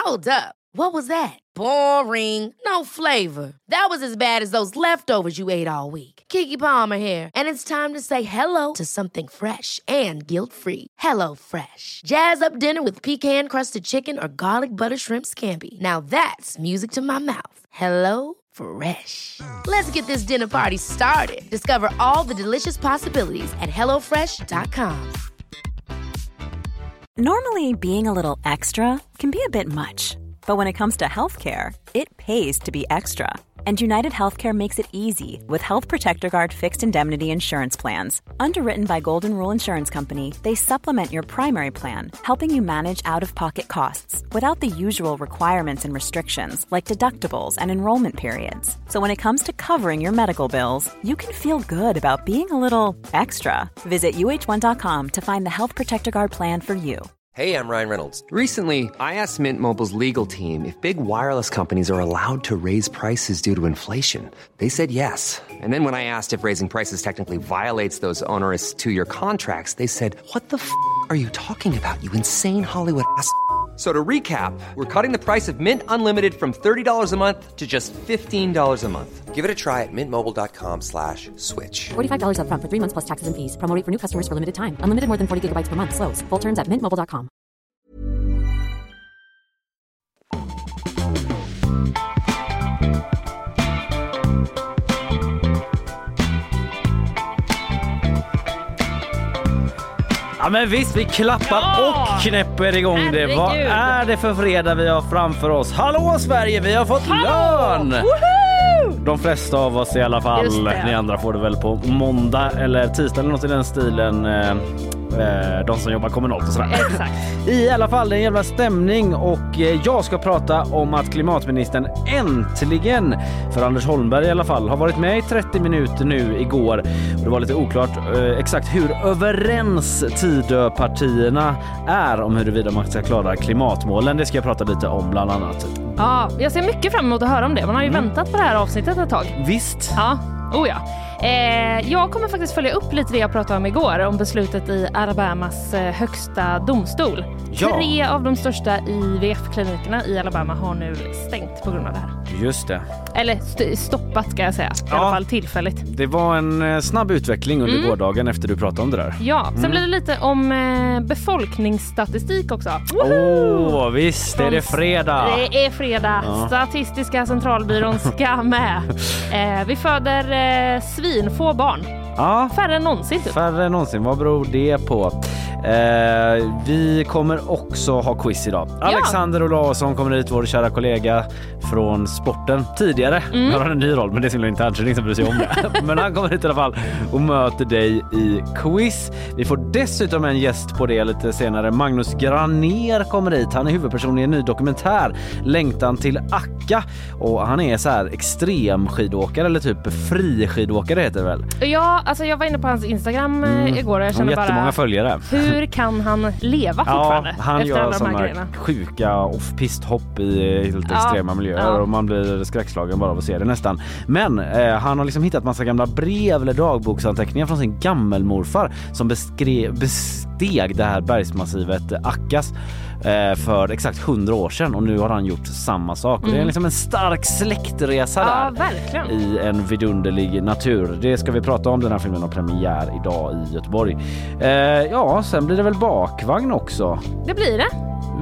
Hold up. What was that? Boring. No flavor. That was as bad as those leftovers you ate all week. Keke Palmer here, and it's time to say hello to something fresh and guilt-free. Hello Fresh. Jazz up dinner with pecan-crusted chicken or garlic butter shrimp scampi. Now that's music to my mouth. Hello Fresh. Let's get this dinner party started. Discover all the delicious possibilities at hellofresh.com. Normally, being a little extra can be a bit much. But when it comes to healthcare, it pays to be extra. And United Healthcare makes it easy with Health Protector Guard fixed indemnity insurance plans. Underwritten by Golden Rule Insurance Company, they supplement your primary plan, helping you manage out-of-pocket costs without the usual requirements and restrictions like deductibles and enrollment periods. So when it comes to covering your medical bills, you can feel good about being a little extra. Visit uh1.com to find the Health Protector Guard plan for you. Hey, I'm Ryan Reynolds. Recently, I asked Mint Mobile's legal team if big wireless companies are allowed to raise prices due to inflation. They said yes. And then when I asked if raising prices technically violates those onerous two-year contracts, they said, "What the f*** are you talking about, you insane Hollywood ass?" So to recap, we're cutting the price of Mint Unlimited from $30 a month to just $15 a month. Give it a try at mintmobile.com/switch. $45 up front for 3 months plus taxes and fees. Promo rate for new customers for limited time. Unlimited more than 40 gigabytes per month. Slows full terms at mintmobile.com. Ja men visst, vi klappar och knäpper igång det. Vad är det för fredag vi har framför oss? Hallå Sverige, vi har fått lön! Woohoo! De flesta av oss i alla fall. Ni andra får det väl på måndag eller tisdag eller något i den stilen. De som jobbar kommunalt och sådär. Exakt. I alla fall en jävla stämning och jag ska prata om att klimatministern äntligen, för Anders Holmberg i alla fall, har varit med i 30 minuter nu igår. Och det var lite oklart exakt hur överens Tidöpartierna är om huruvida man ska klara klimatmålen. Det ska jag prata lite om bland annat. Ja, jag ser mycket fram emot att höra om det. Man har ju väntat på det här avsnittet ett tag. Visst. Ja, ja. Jag kommer faktiskt följa upp lite det jag pratade om igår, om beslutet i Alabamas högsta domstol. Ja. 3 av de största IVF-klinikerna i Alabama har nu stängt på grund av det här. Just det. Eller stoppat ska jag säga, i alla fall tillfälligt. Det var en snabb utveckling under gårdagen efter du pratade om det där. Ja, sen blir det lite om befolkningsstatistik också. Visst, är det fredag. Det är fredag. Ja. Statistiska centralbyrån ska med. Vi föder svinfå barn. Ja. Färre än någonsin typ. Färre än någonsin, vad beror det på? Vi kommer också ha quiz idag. Alexander Olausson kommer hit, vår kära kollega från sporten tidigare. Han har en ny roll, men det är så internt så det är ingen som bryr sig om det. Men han kommer hit i alla fall och möter dig i quiz. Vi får dessutom en gäst på det lite senare. Magnus Graner kommer hit. Han är huvudperson i en ny dokumentär, Längtan till Akka. Och han är så här extrem skidåkare eller typ fri skidåkare heter det väl? Ja, alltså jag var inne på hans Instagram igår och jag kände jättemånga bara följare. Hur kan han leva fortfarande han efter gör alla de här såna grejerna? Sjuka off-pist-hopp i helt extrema miljöer och man blir skräckslagen bara av att se det nästan. Men han har liksom hittat massa gamla brev eller dagboksanteckningar från sin gammelmorfar som besteg det här bergsmassivet Akkas för exakt 100 år sedan och nu har han gjort samma sak. Och det är liksom en stark släktresa där verkligen. I en vidunderlig natur. Det ska vi prata om. Den här filmen har premiär idag i Göteborg. Sen blir det väl bakvagn också. Det blir det.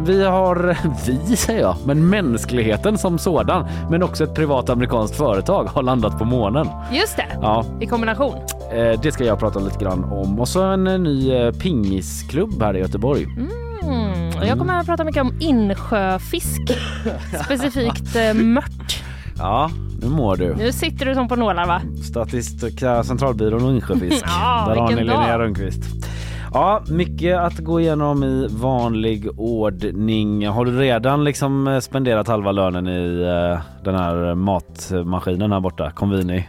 Vi säger jag, men mänskligheten som sådan, men också ett privat amerikanskt företag har landat på månen. Just det, i kombination. Det ska jag prata lite grann om. Och så en ny pingisklubb här i Göteborg. Och jag kommer att prata mycket om insjöfisk, specifikt mört. Ja, nu mår du. Nu sitter du som på nålar va? Statistiska centralbyrån och insjöfisk. Där har ni Linnea Rönnqvist. Ja, mycket att gå igenom i vanlig ordning. Har du redan liksom spenderat halva lönen i den här matmaskinen här borta? Convini?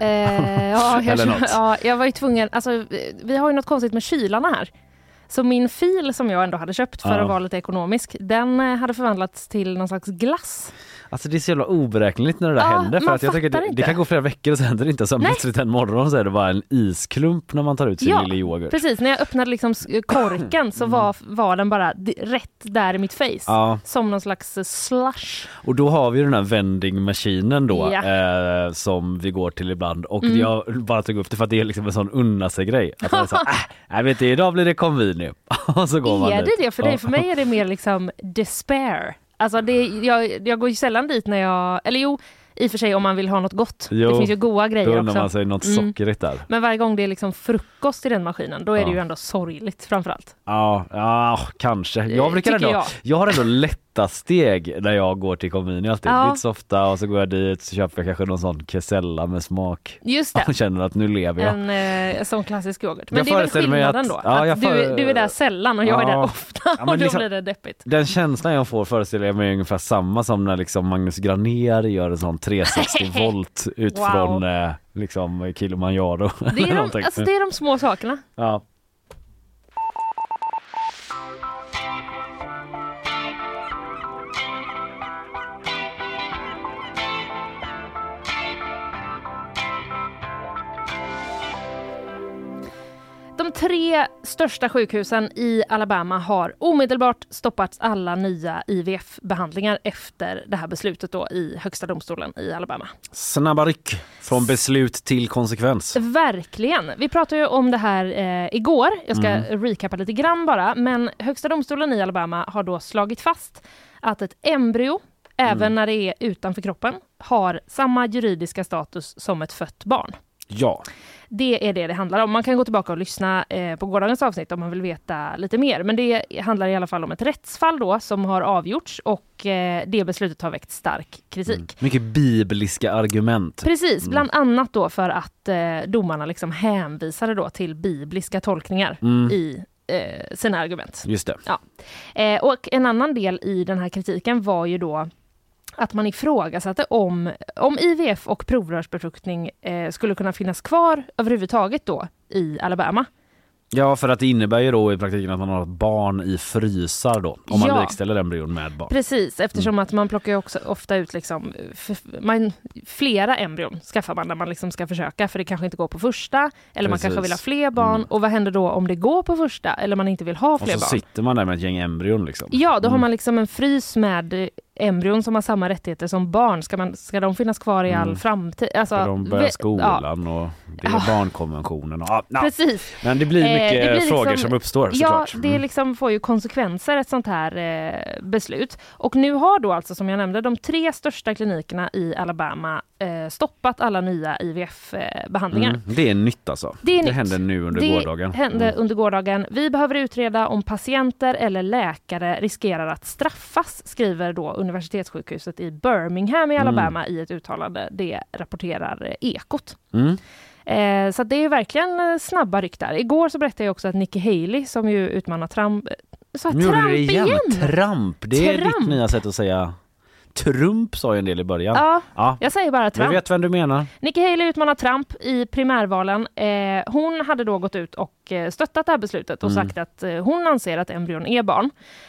Jag var ju tvungen. Alltså, vi har ju något konstigt med kylarna här. Så min fil som jag ändå hade köpt för att vara lite ekonomisk, den hade förvandlats till någon slags glass. Alltså det är så jävla oberäkneligt när det där händer. För att jag tycker det kan gå flera veckor och sen händer det inte. Så plötsligt en morgon så är det bara en isklump när man tar ut sin lilla yoghurt. Precis. När jag öppnade liksom korken så var den bara rätt där i mitt face. Ja. Som någon slags slush. Och då har vi den här vending-maskinen då som vi går till ibland. Och jag bara tog upp det för att det är liksom en sån unna sig grej. Att man är så jag vet inte, idag blir det konvini. Och så går man dit. Det för dig? För mig är det mer liksom despair. Alltså jag går ju sällan dit när jag... Eller jo, i och för sig om man vill ha något gott. Det finns ju goda grejer också. Då undrar man sig något sockerigt där. Men varje gång det är liksom frukost i den maskinen, då är det ju ändå sorgligt framförallt. Ja, kanske. Jag har ändå lätta steg när jag går till kommunen alltid. Lite så ofta och så går jag dit så köper jag kanske någon sån kesella med smak. Just det. Och känner att nu lever jag. En sån klassisk yoghurt. Men det är väl skillnaden då? Att du är där sällan och jag är där ofta och då liksom, blir det deppigt. Den känslan jag får föreställer jag mig ungefär samma som när liksom Magnus Granér gör en sån 360 volt ut från liksom Kilimanjaro. Det är de små sakerna. Ja. De 3 största sjukhusen i Alabama har omedelbart stoppat alla nya IVF-behandlingar efter det här beslutet då i högsta domstolen i Alabama. Snabba ryck från beslut till konsekvens. Verkligen. Vi pratade ju om det här igår. Jag ska recapa lite grann bara. Men högsta domstolen i Alabama har då slagit fast att ett embryo, även när det är utanför kroppen, har samma juridiska status som ett fött barn. Ja. Det är det handlar om. Man kan gå tillbaka och lyssna på gårdagens avsnitt om man vill veta lite mer. Men det handlar i alla fall om ett rättsfall då som har avgjorts och det beslutet har väckt stark kritik. Mycket bibliska argument. Precis, bland annat då för att domarna liksom hänvisade då till bibliska tolkningar i sina argument. Just det. Ja. Och en annan del i den här kritiken var ju då att man ifrågasatte om IVF och provrörsbefruktning skulle kunna finnas kvar överhuvudtaget då i Alabama. Ja, för att det innebär ju då i praktiken att man har ett barn i frysar då, om man likställer embryon med barn. Precis, eftersom att man plockar ju också ofta ut liksom, flera embryon skaffar man när man liksom ska försöka, för det kanske inte går på första, eller man kanske vill ha fler barn, och vad händer då om det går på första, eller man inte vill ha fler barn? Och så sitter man där med ett gäng embryon liksom. Ja, då har man liksom en frys med embryon som har samma rättigheter som barn. Ska de finnas kvar i all framtid? Alltså, ska de börja skolan och det är barnkonventionen. Och, precis. Men det blir mycket frågor liksom, som uppstår såklart. Ja, det liksom får ju konsekvenser ett sånt här beslut. Och nu har då alltså, som jag nämnde, de 3 största klinikerna i Alabama stoppat alla nya IVF-behandlingar. Det är nytt alltså. Det hände nu under gårdagen. Det hände under gårdagen. Vi behöver utreda om patienter eller läkare riskerar att straffas, skriver då universitetssjukhuset i Birmingham i Alabama i ett uttalande. Det rapporterar Ekot. Så det är verkligen snabba ryck där. Igår så berättade jag också att Nikki Haley, som ju utmanar Trump... Trump igen! Trump, det är ditt nya sätt att säga... Trump sa ju en del i början. Ja. Jag säger bara Trump. Jag vet vem du menar. Nikki Haley utmanar Trump i primärvalen. Hon hade då gått ut och stöttat det här beslutet och sagt att hon anser att embryon är barn.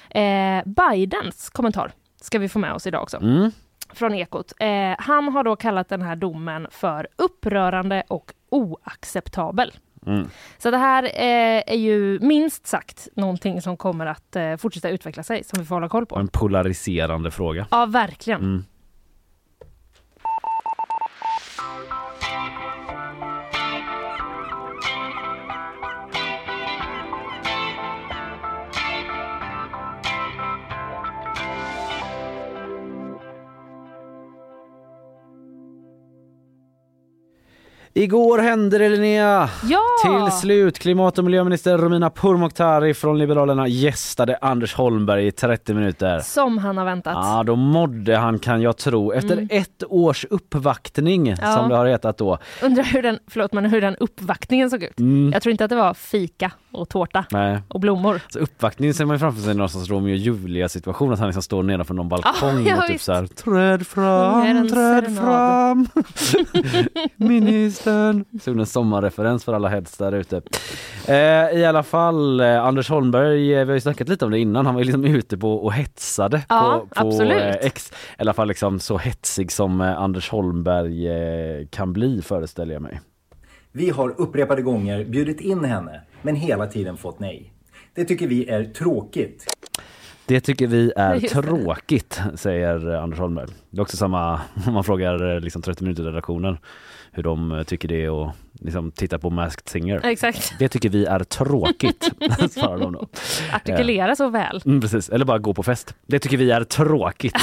Bidens kommentar ska vi få med oss idag också. Från Ekot. Han har då kallat den här domen för upprörande och oacceptabel. Så det här är ju minst sagt någonting som kommer att fortsätta utveckla sig, som vi får hålla koll på. En polariserande fråga. Ja, verkligen. Igår hände det, Linnea. Ja! Till slut, klimat- och miljöminister Romina Pourmokhtari från Liberalerna gästade Anders Holmberg i 30 minuter. Som han har väntat. Ja, då mådde han, kan jag tro. Efter 1 års uppvaktning, som det har hetat då. Undrar hur den uppvaktningen såg ut. Jag tror inte att det var fika och tårta och blommor. Så uppvaktningen ser man ju framför sig någonstans Romeo och Julia situation, att han liksom står nedanför någon balkong och typ så här, träd fram. Minister Sporten. Så en sommarreferens för alla heads där ute. I alla fall, Anders Holmberg, vi har ju snackat lite om det innan. Han var ju liksom ute på och hetsade på X. I alla fall liksom så hetsig som Anders Holmberg kan bli, föreställer jag mig. Vi har upprepade gånger bjudit in henne, men hela tiden fått nej. Det tycker vi är tråkigt. Det tycker vi är tråkigt, säger Anders Holmberg. Det är också samma om man frågar liksom 30 minuter redaktionen hur de tycker det och liksom titta på Masked Singer. Exakt. Det tycker vi är tråkigt, svarar de då. Artikulera så väl. Precis, eller bara gå på fest. Det tycker vi är tråkigt.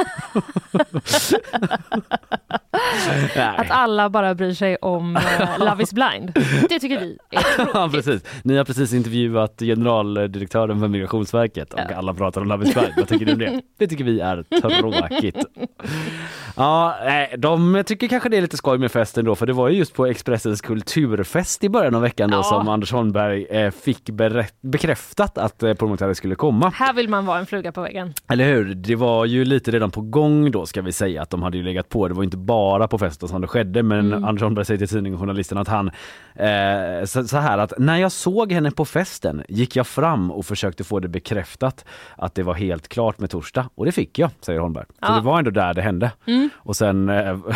Att alla bara bryr sig om Love is blind. Det tycker vi är tråkigt. Ja, precis. Ni har precis intervjuat generaldirektören för Migrationsverket och alla pratar om Love is blind. Vad tycker du om det? Det tycker vi är tråkigt. Ja, de tycker kanske det är lite skoj med festen då, för det var ju just på Expressens kulturfest i början av veckan då som Anders Holmberg fick bekräftat att Paul McCartney skulle komma. Här vill man vara en fluga på väggen. Eller hur? Det var ju lite redan på gång då, ska vi säga, att de hade ju legat på. Det var inte bara på festen som det skedde, men Anders Holmberg säger till tidningen och journalisten att han så här att när jag såg henne på festen gick jag fram och försökte få det bekräftat att det var helt klart med torsdag, och det fick jag, säger Holmberg. Så det var ändå där det hände. Och sen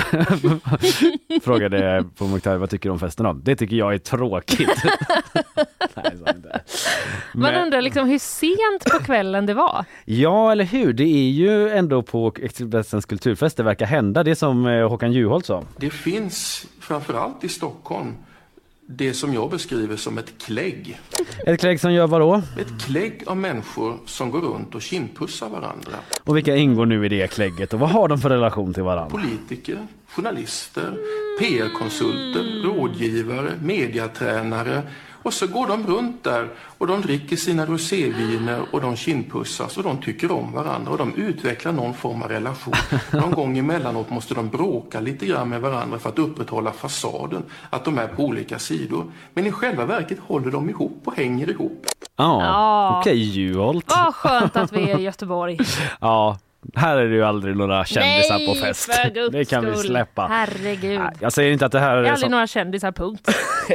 frågade på McTarry, vad tycker du om festen då? Det tycker jag är tråkigt. Nej, så inte. Man undrar liksom hur sent på kvällen det var. Ja, eller hur? Det är ju ändå på Expressens kulturfest det verkar hända. Det som Håkan Juholt sa. Det finns framförallt i Stockholm det som jag beskriver som ett klägg. Ett klägg som gör vad då? Ett klägg av människor som går runt och kindpussar varandra. Och vilka ingår nu i det klägget och vad har de för relation till varandra? Politiker, journalister, PR-konsulter, rådgivare, mediatränare. Och så går de runt där och de dricker sina roséviner och de kindpussas och de tycker om varandra och de utvecklar någon form av relation. Någon gång emellanåt måste de bråka lite grann med varandra för att upprätthålla fasaden, att de är på olika sidor. Men i själva verket håller de ihop och hänger ihop. Okej, Juholt. Vad skönt att vi är i Göteborg. Ja. Här är det ju aldrig några kändisar på fest. Det kan vi släppa. Herregud. Jag säger inte att det här är aldrig några kändisar, punkt.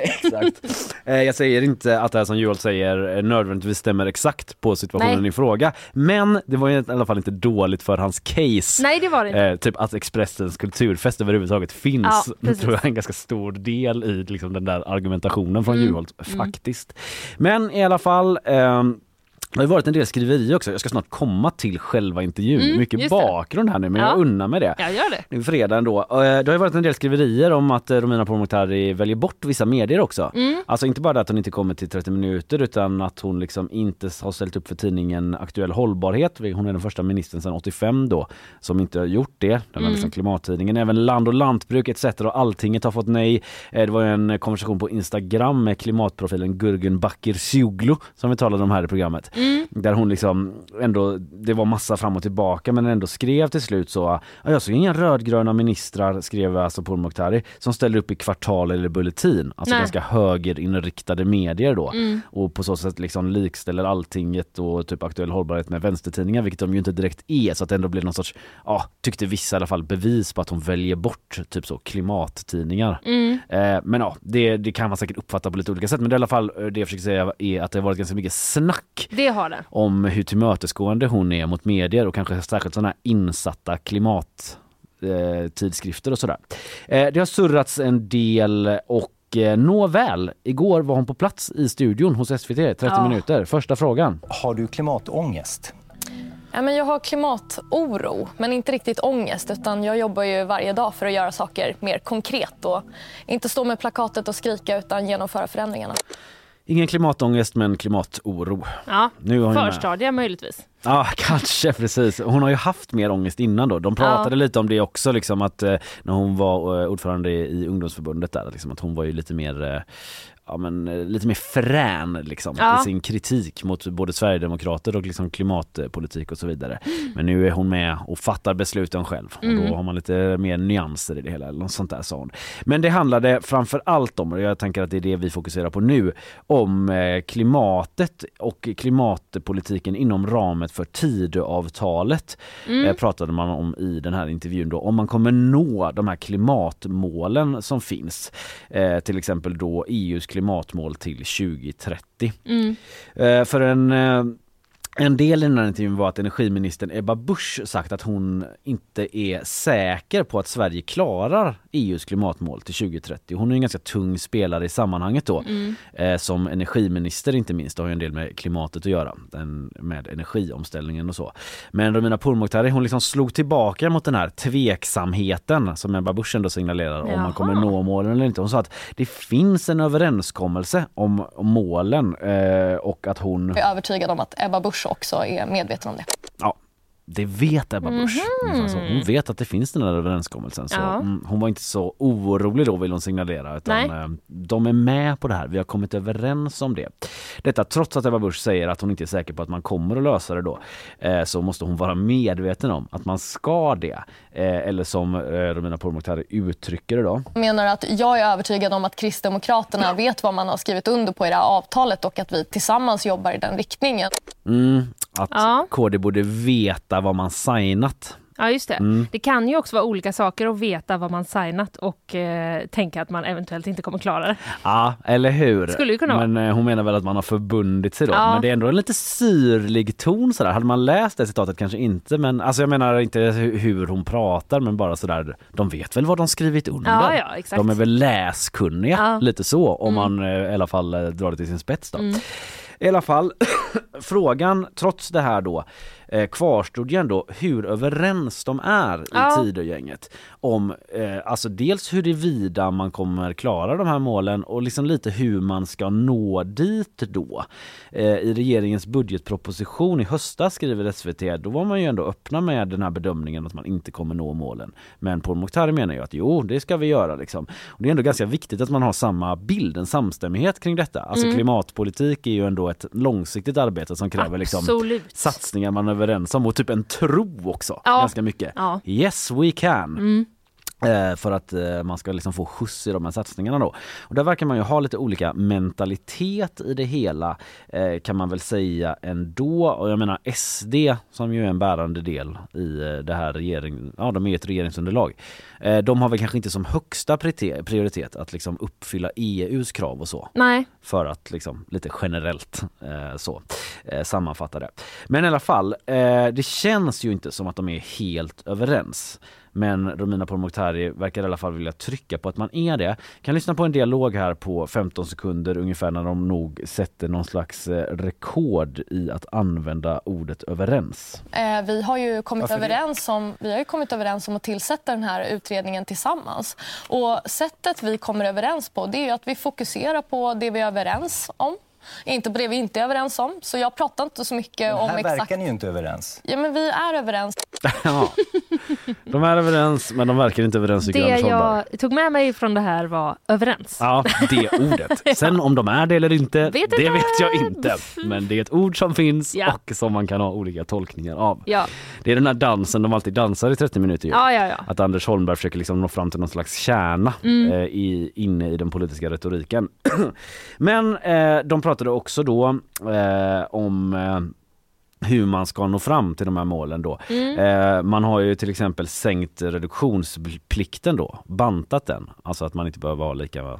Exakt. Jag säger inte att det här som Joel säger nödvändigtvis stämmer exakt på situationen i fråga. Men det var i alla fall inte dåligt för hans case. Nej, det var det inte. Typ att Expressens kulturfest överhuvudtaget finns. Tror jag är en ganska stor del i liksom, den där argumentationen från Juholt faktiskt. Men i alla fall... det har varit en del skriverier också. Jag ska snart komma till själva intervjun. Mycket bakgrund här nu, men jag unnar mig det. Jag gör det. Nu fredag ändå. Det har varit en del skriverier om att Romina Pourmokhtari väljer bort vissa medier också. Alltså inte bara att hon inte kommer till 30 minuter utan att hon liksom inte har ställt upp för tidningen Aktuell hållbarhet. Hon är den första ministern sedan 85 då som inte har gjort det. Den här liksom klimattidningen. Även Land och lantbruk etc. och Alltinget har fått nej. Det var en konversation på Instagram med klimatprofilen Gurgun Bakircioglu som vi talade om här i programmet. Där hon liksom ändå, det var massa fram och tillbaka men ändå skrev till slut så jag såg inga rödgröna ministrar, skrev alltså Pourmokhtari, som ställer upp i Kvartal eller Bulletin, alltså ganska högerinriktade medier då och på så sätt liksom likställer Alltinget och typ Aktuell hållbarhet med vänstertidningar, vilket de ju inte direkt är, så att det ändå blir någon sorts, tyckte vissa i alla fall, bevis på att hon väljer bort typ så klimattidningar. Men det kan man säkert uppfatta på lite olika sätt, men det i alla fall det jag försöker säga är att det har varit ganska mycket snack. Det har det. Om hur tillmötesgående hon är mot medier och kanske särskilt sådana här insatta klimattidskrifter och sådär. Det har surrats en del och nåväl, igår var hon på plats i studion hos SVT, 30 minuter. Första frågan. Har du klimatångest? Ja, men jag har klimatoro, men inte riktigt ångest, utan jag jobbar ju varje dag för att göra saker mer konkret och inte stå med plakatet och skrika utan genomföra förändringarna. Ingen klimatångest men klimatoro. Ja, förstadiga möjligtvis. Ja, kanske precis. Hon har ju haft mer ångest innan då. De pratade lite om det också, liksom att när hon var ordförande i ungdomsförbundet där, liksom att hon var ju lite mer lite mer frän liksom, i sin kritik mot både Sverigedemokrater och liksom klimatpolitik och så vidare. Men nu är hon med och fattar besluten själv. Och då har man lite mer nyanser i det hela. Eller något sånt där, sa hon. Men det handlade framför allt om, och jag tänker att det är det vi fokuserar på nu, om klimatet och klimatpolitiken inom ramen för Tidöavtalet. Pratade man om i den här intervjun då. Om man kommer nå de här klimatmålen som finns. Till exempel då EUs klimatmål till 2030. För en del i den här intervjun var att energiministern Ebba Busch sagt att hon inte är säker på att Sverige klarar EUs klimatmål till 2030. Hon är en ganska tung spelare i sammanhanget då. Som energiminister inte minst, har ju en del med klimatet att göra. Med energiomställningen och så. Men Romina Pourmokhtari, hon liksom slog tillbaka mot den här tveksamheten som Ebba Busch ändå signalerar om man kommer nå målen eller inte. Hon sa att det finns en överenskommelse om målen och att hon... Jag är övertygad om att Ebba Busch också är medveten om det. Ja, det vet Ebba Busch. Alltså, hon vet att det finns den här överenskommelsen. Så hon var inte så orolig då, vill hon signalera. Utan de är med på det här. Vi har kommit överens om det. Detta trots att Ebba Busch säger att hon inte är säker på att man kommer att lösa det då. Så måste hon vara medveten om att man ska det. Eller som Romina Pourmokhtari uttrycker det då. Jag menar att jag är övertygad om att Kristdemokraterna vet vad man har skrivit under på i det här avtalet och att vi tillsammans jobbar i den riktningen. Att KD borde veta vad man signat. Ja, just det. Det kan ju också vara olika saker att veta vad man signat och tänka att man eventuellt inte kommer klara det. Ja, eller hur? Skulle ju kunna vara. Men hon menar väl att man har förbundit sig då. Men det är ändå en lite syrlig ton sådär. Hade man läst det citatet kanske inte. Men alltså jag menar inte hur hon pratar, men bara sådär. De vet väl vad de skrivit under. Ja, exakt. De är väl läskunniga lite så. Om man i alla fall drar det till sin spets då. I alla fall, frågan trots det här då kvarstod ju ändå hur överens de är i Tidögänget om alltså dels huruvida man kommer klara de här målen och liksom lite hur man ska nå dit då. I regeringens budgetproposition i höstas, skriver SVT, då var man ju ändå öppna med den här bedömningen att man inte kommer nå målen. Men Pourmokhtari menar ju att jo, det ska vi göra liksom. Och det är ändå ganska viktigt att man har samma bild, en samstämmighet kring detta. Alltså klimatpolitik är ju ändå ett långsiktigt arbete som kräver liksom satsningar man är överens om och typ en tro också ganska mycket. Yes, we can. För att man ska liksom få skjuts i de här satsningarna då. Och där verkar man ju ha lite olika mentalitet i det hela, kan man väl säga ändå. Och jag menar SD, som ju är en bärande del i det här de är ett regeringsunderlag. De har väl kanske inte som högsta prioritet att liksom uppfylla EUs krav och så. Nej. För att liksom lite generellt sammanfatta det. Men i alla fall, det känns ju inte som att de är helt överens. Men Romina Pourmokhtari verkar i alla fall vilja trycka på att man är det. Kan lyssna på en dialog här på 15 sekunder ungefär när de nog sätter någon slags rekord i att använda ordet överens. Vi har ju kommit överens om att tillsätta den här utredningen tillsammans. Och sättet vi kommer överens på, det är ju att vi fokuserar på det vi är överens om. Inte på det vi inte är överens om. Så jag pratar inte så mycket om exakt... Här verkar ni ju inte överens. Ja, men vi är överens. Ja. De är överens, men de verkar inte överens. Det jag tog med mig från det här var överens. Ja, det ordet. Sen om de är det eller inte, vet jag inte. Men det är ett ord som finns och som man kan ha olika tolkningar av. Ja. Det är den här dansen de alltid dansar i 30 minuter. Ja. Att Anders Holmberg försöker liksom nå fram till någon slags kärna inne i den politiska retoriken. Men de pratade också då om hur man ska nå fram till de här målen då. Man har ju till exempel sänkt reduktionsplikten då, bantat den. Alltså att man inte behöver ha lika...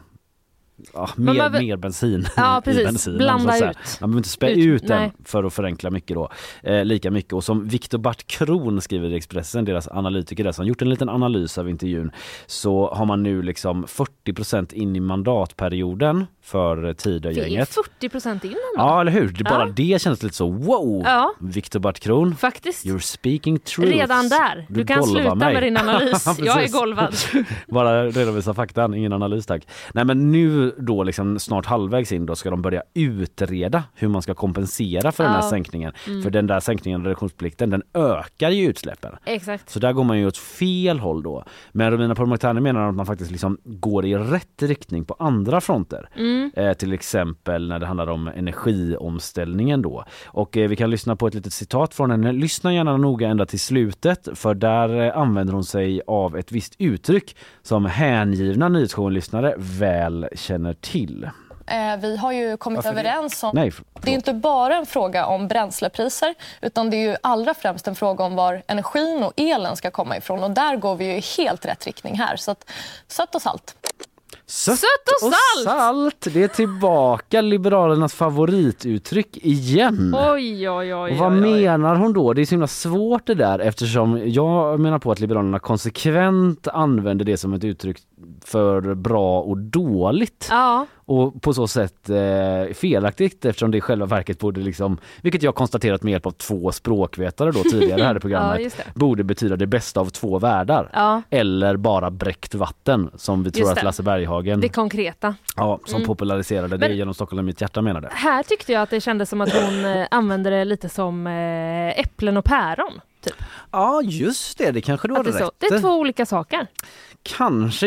mer bensin i bensinen. Blanda ut. Man behöver inte spä ut den för att förenkla mycket då. Lika mycket. Och som Viktor Bart Kron skriver i Expressen, deras analytiker där som gjort en liten analys av intervjun, så har man nu liksom 40% in i mandatperioden för Tidögänget. Vi är 40% in ändå. Ja, eller hur? Bara det känns lite så wow. Viktor Bart Kron. Faktiskt. You're speaking truth. Redan där. Du kan sluta med din analys. Jag är golvad. Bara redovisa faktan, ingen analys tack. Nej, men nu nu då liksom snart halvvägs in då ska de börja utreda hur man ska kompensera för den här sänkningen. För den där sänkningen av reduktionsplikten, den ökar ju utsläppen. Exakt. Så där går man ju åt fel håll då. Men Romina Pourmokhtari menar att man faktiskt liksom går i rätt riktning på andra fronter. Till exempel när det handlar om energiomställningen då. Och vi kan lyssna på ett litet citat från henne. Lyssna gärna noga ända till slutet, för där använder hon sig av ett visst uttryck som hängivna nyhetsjournalister väl känner till. Vi har ju kommit överens om... Nej, det är inte bara en fråga om bränslepriser, utan det är ju allra främst en fråga om var energin och elen ska komma ifrån. Och där går vi ju i helt rätt riktning här. Så att, sött och salt. Sött och salt! Det är tillbaka Liberalernas favorituttryck igen. Oj. Och vad menar hon då? Det är så himla svårt det där, eftersom jag menar på att Liberalerna konsekvent använder det som ett uttryck för bra och dåligt. Ja. Och på så sätt felaktigt, eftersom det i själva verket borde liksom, vilket jag konstaterat med hjälp av 2 språkvetare då tidigare här i programmet, borde betyda det bästa av 2 världar. Ja. Eller bara bräckt vatten, som vi tror att Lasse Berghagen, det konkreta. Ja, som populariserade det genom Stockholm mitt hjärta menade. Här tyckte jag att det kändes som att hon använde det lite som äpplen och päron. Typ. Ja, just det kanske du har rätt. Det är 2 olika saker. Kanske,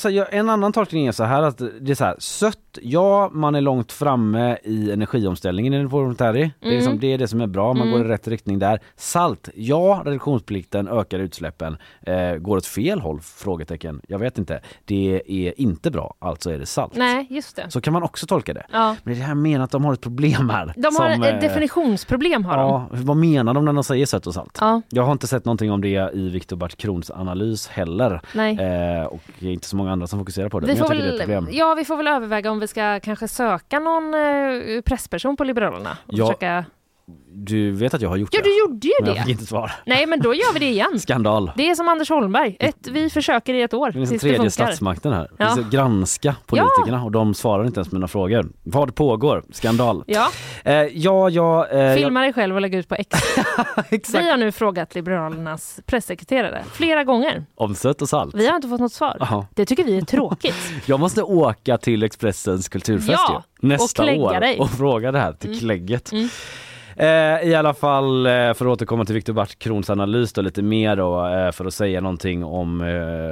en annan tolkning är så här att det är så här, sött, ja, man är långt framme i energiomställningen i Pourmokhtari. Det är liksom, det är det som är bra, man går i rätt riktning där. Salt, ja, reduktionsplikten ökar utsläppen. Går åt fel håll? Frågetecken. Jag vet inte. Det är inte bra, alltså är det salt. Nej, just det. Så kan man också tolka det. Ja. Men det här menar att de har ett problem här. De har ett definitionsproblem har de. Ja, vad menar de när de säger sött och salt? Ja. Jag har inte sett någonting om det i Viktor Bart Krons analys heller. Nej. Och det är inte så många andra som fokuserar på det. Vi men jag får tycker det är ett problem. Ja, vi får väl överväga om vi ska kanske söka någon pressperson på Liberalerna. Och försöka... Du vet att jag har gjort det. Ja, du gjorde ju det. Men jag fick inte svar. Nej, men då gör vi det igen. Skandal. Det är som Anders Holmberg. Vi försöker i ett år. Det är den tredje statsmakten här. Vi ska granska politikerna och de svarar inte ens på mina frågor. Vad pågår? Skandal. Ja. Filma dig själv och lägga ut på X. Exakt. Vi har nu frågat Liberalernas pressekreterare flera gånger. Om sött och salt. Vi har inte fått något svar. Aha. Det tycker vi är tråkigt. Jag måste åka till Expressens kulturfest nästa år och fråga det här till klägget. I alla fall för att återkomma till Viktor Bart Krons analys då, lite mer då, för att säga någonting om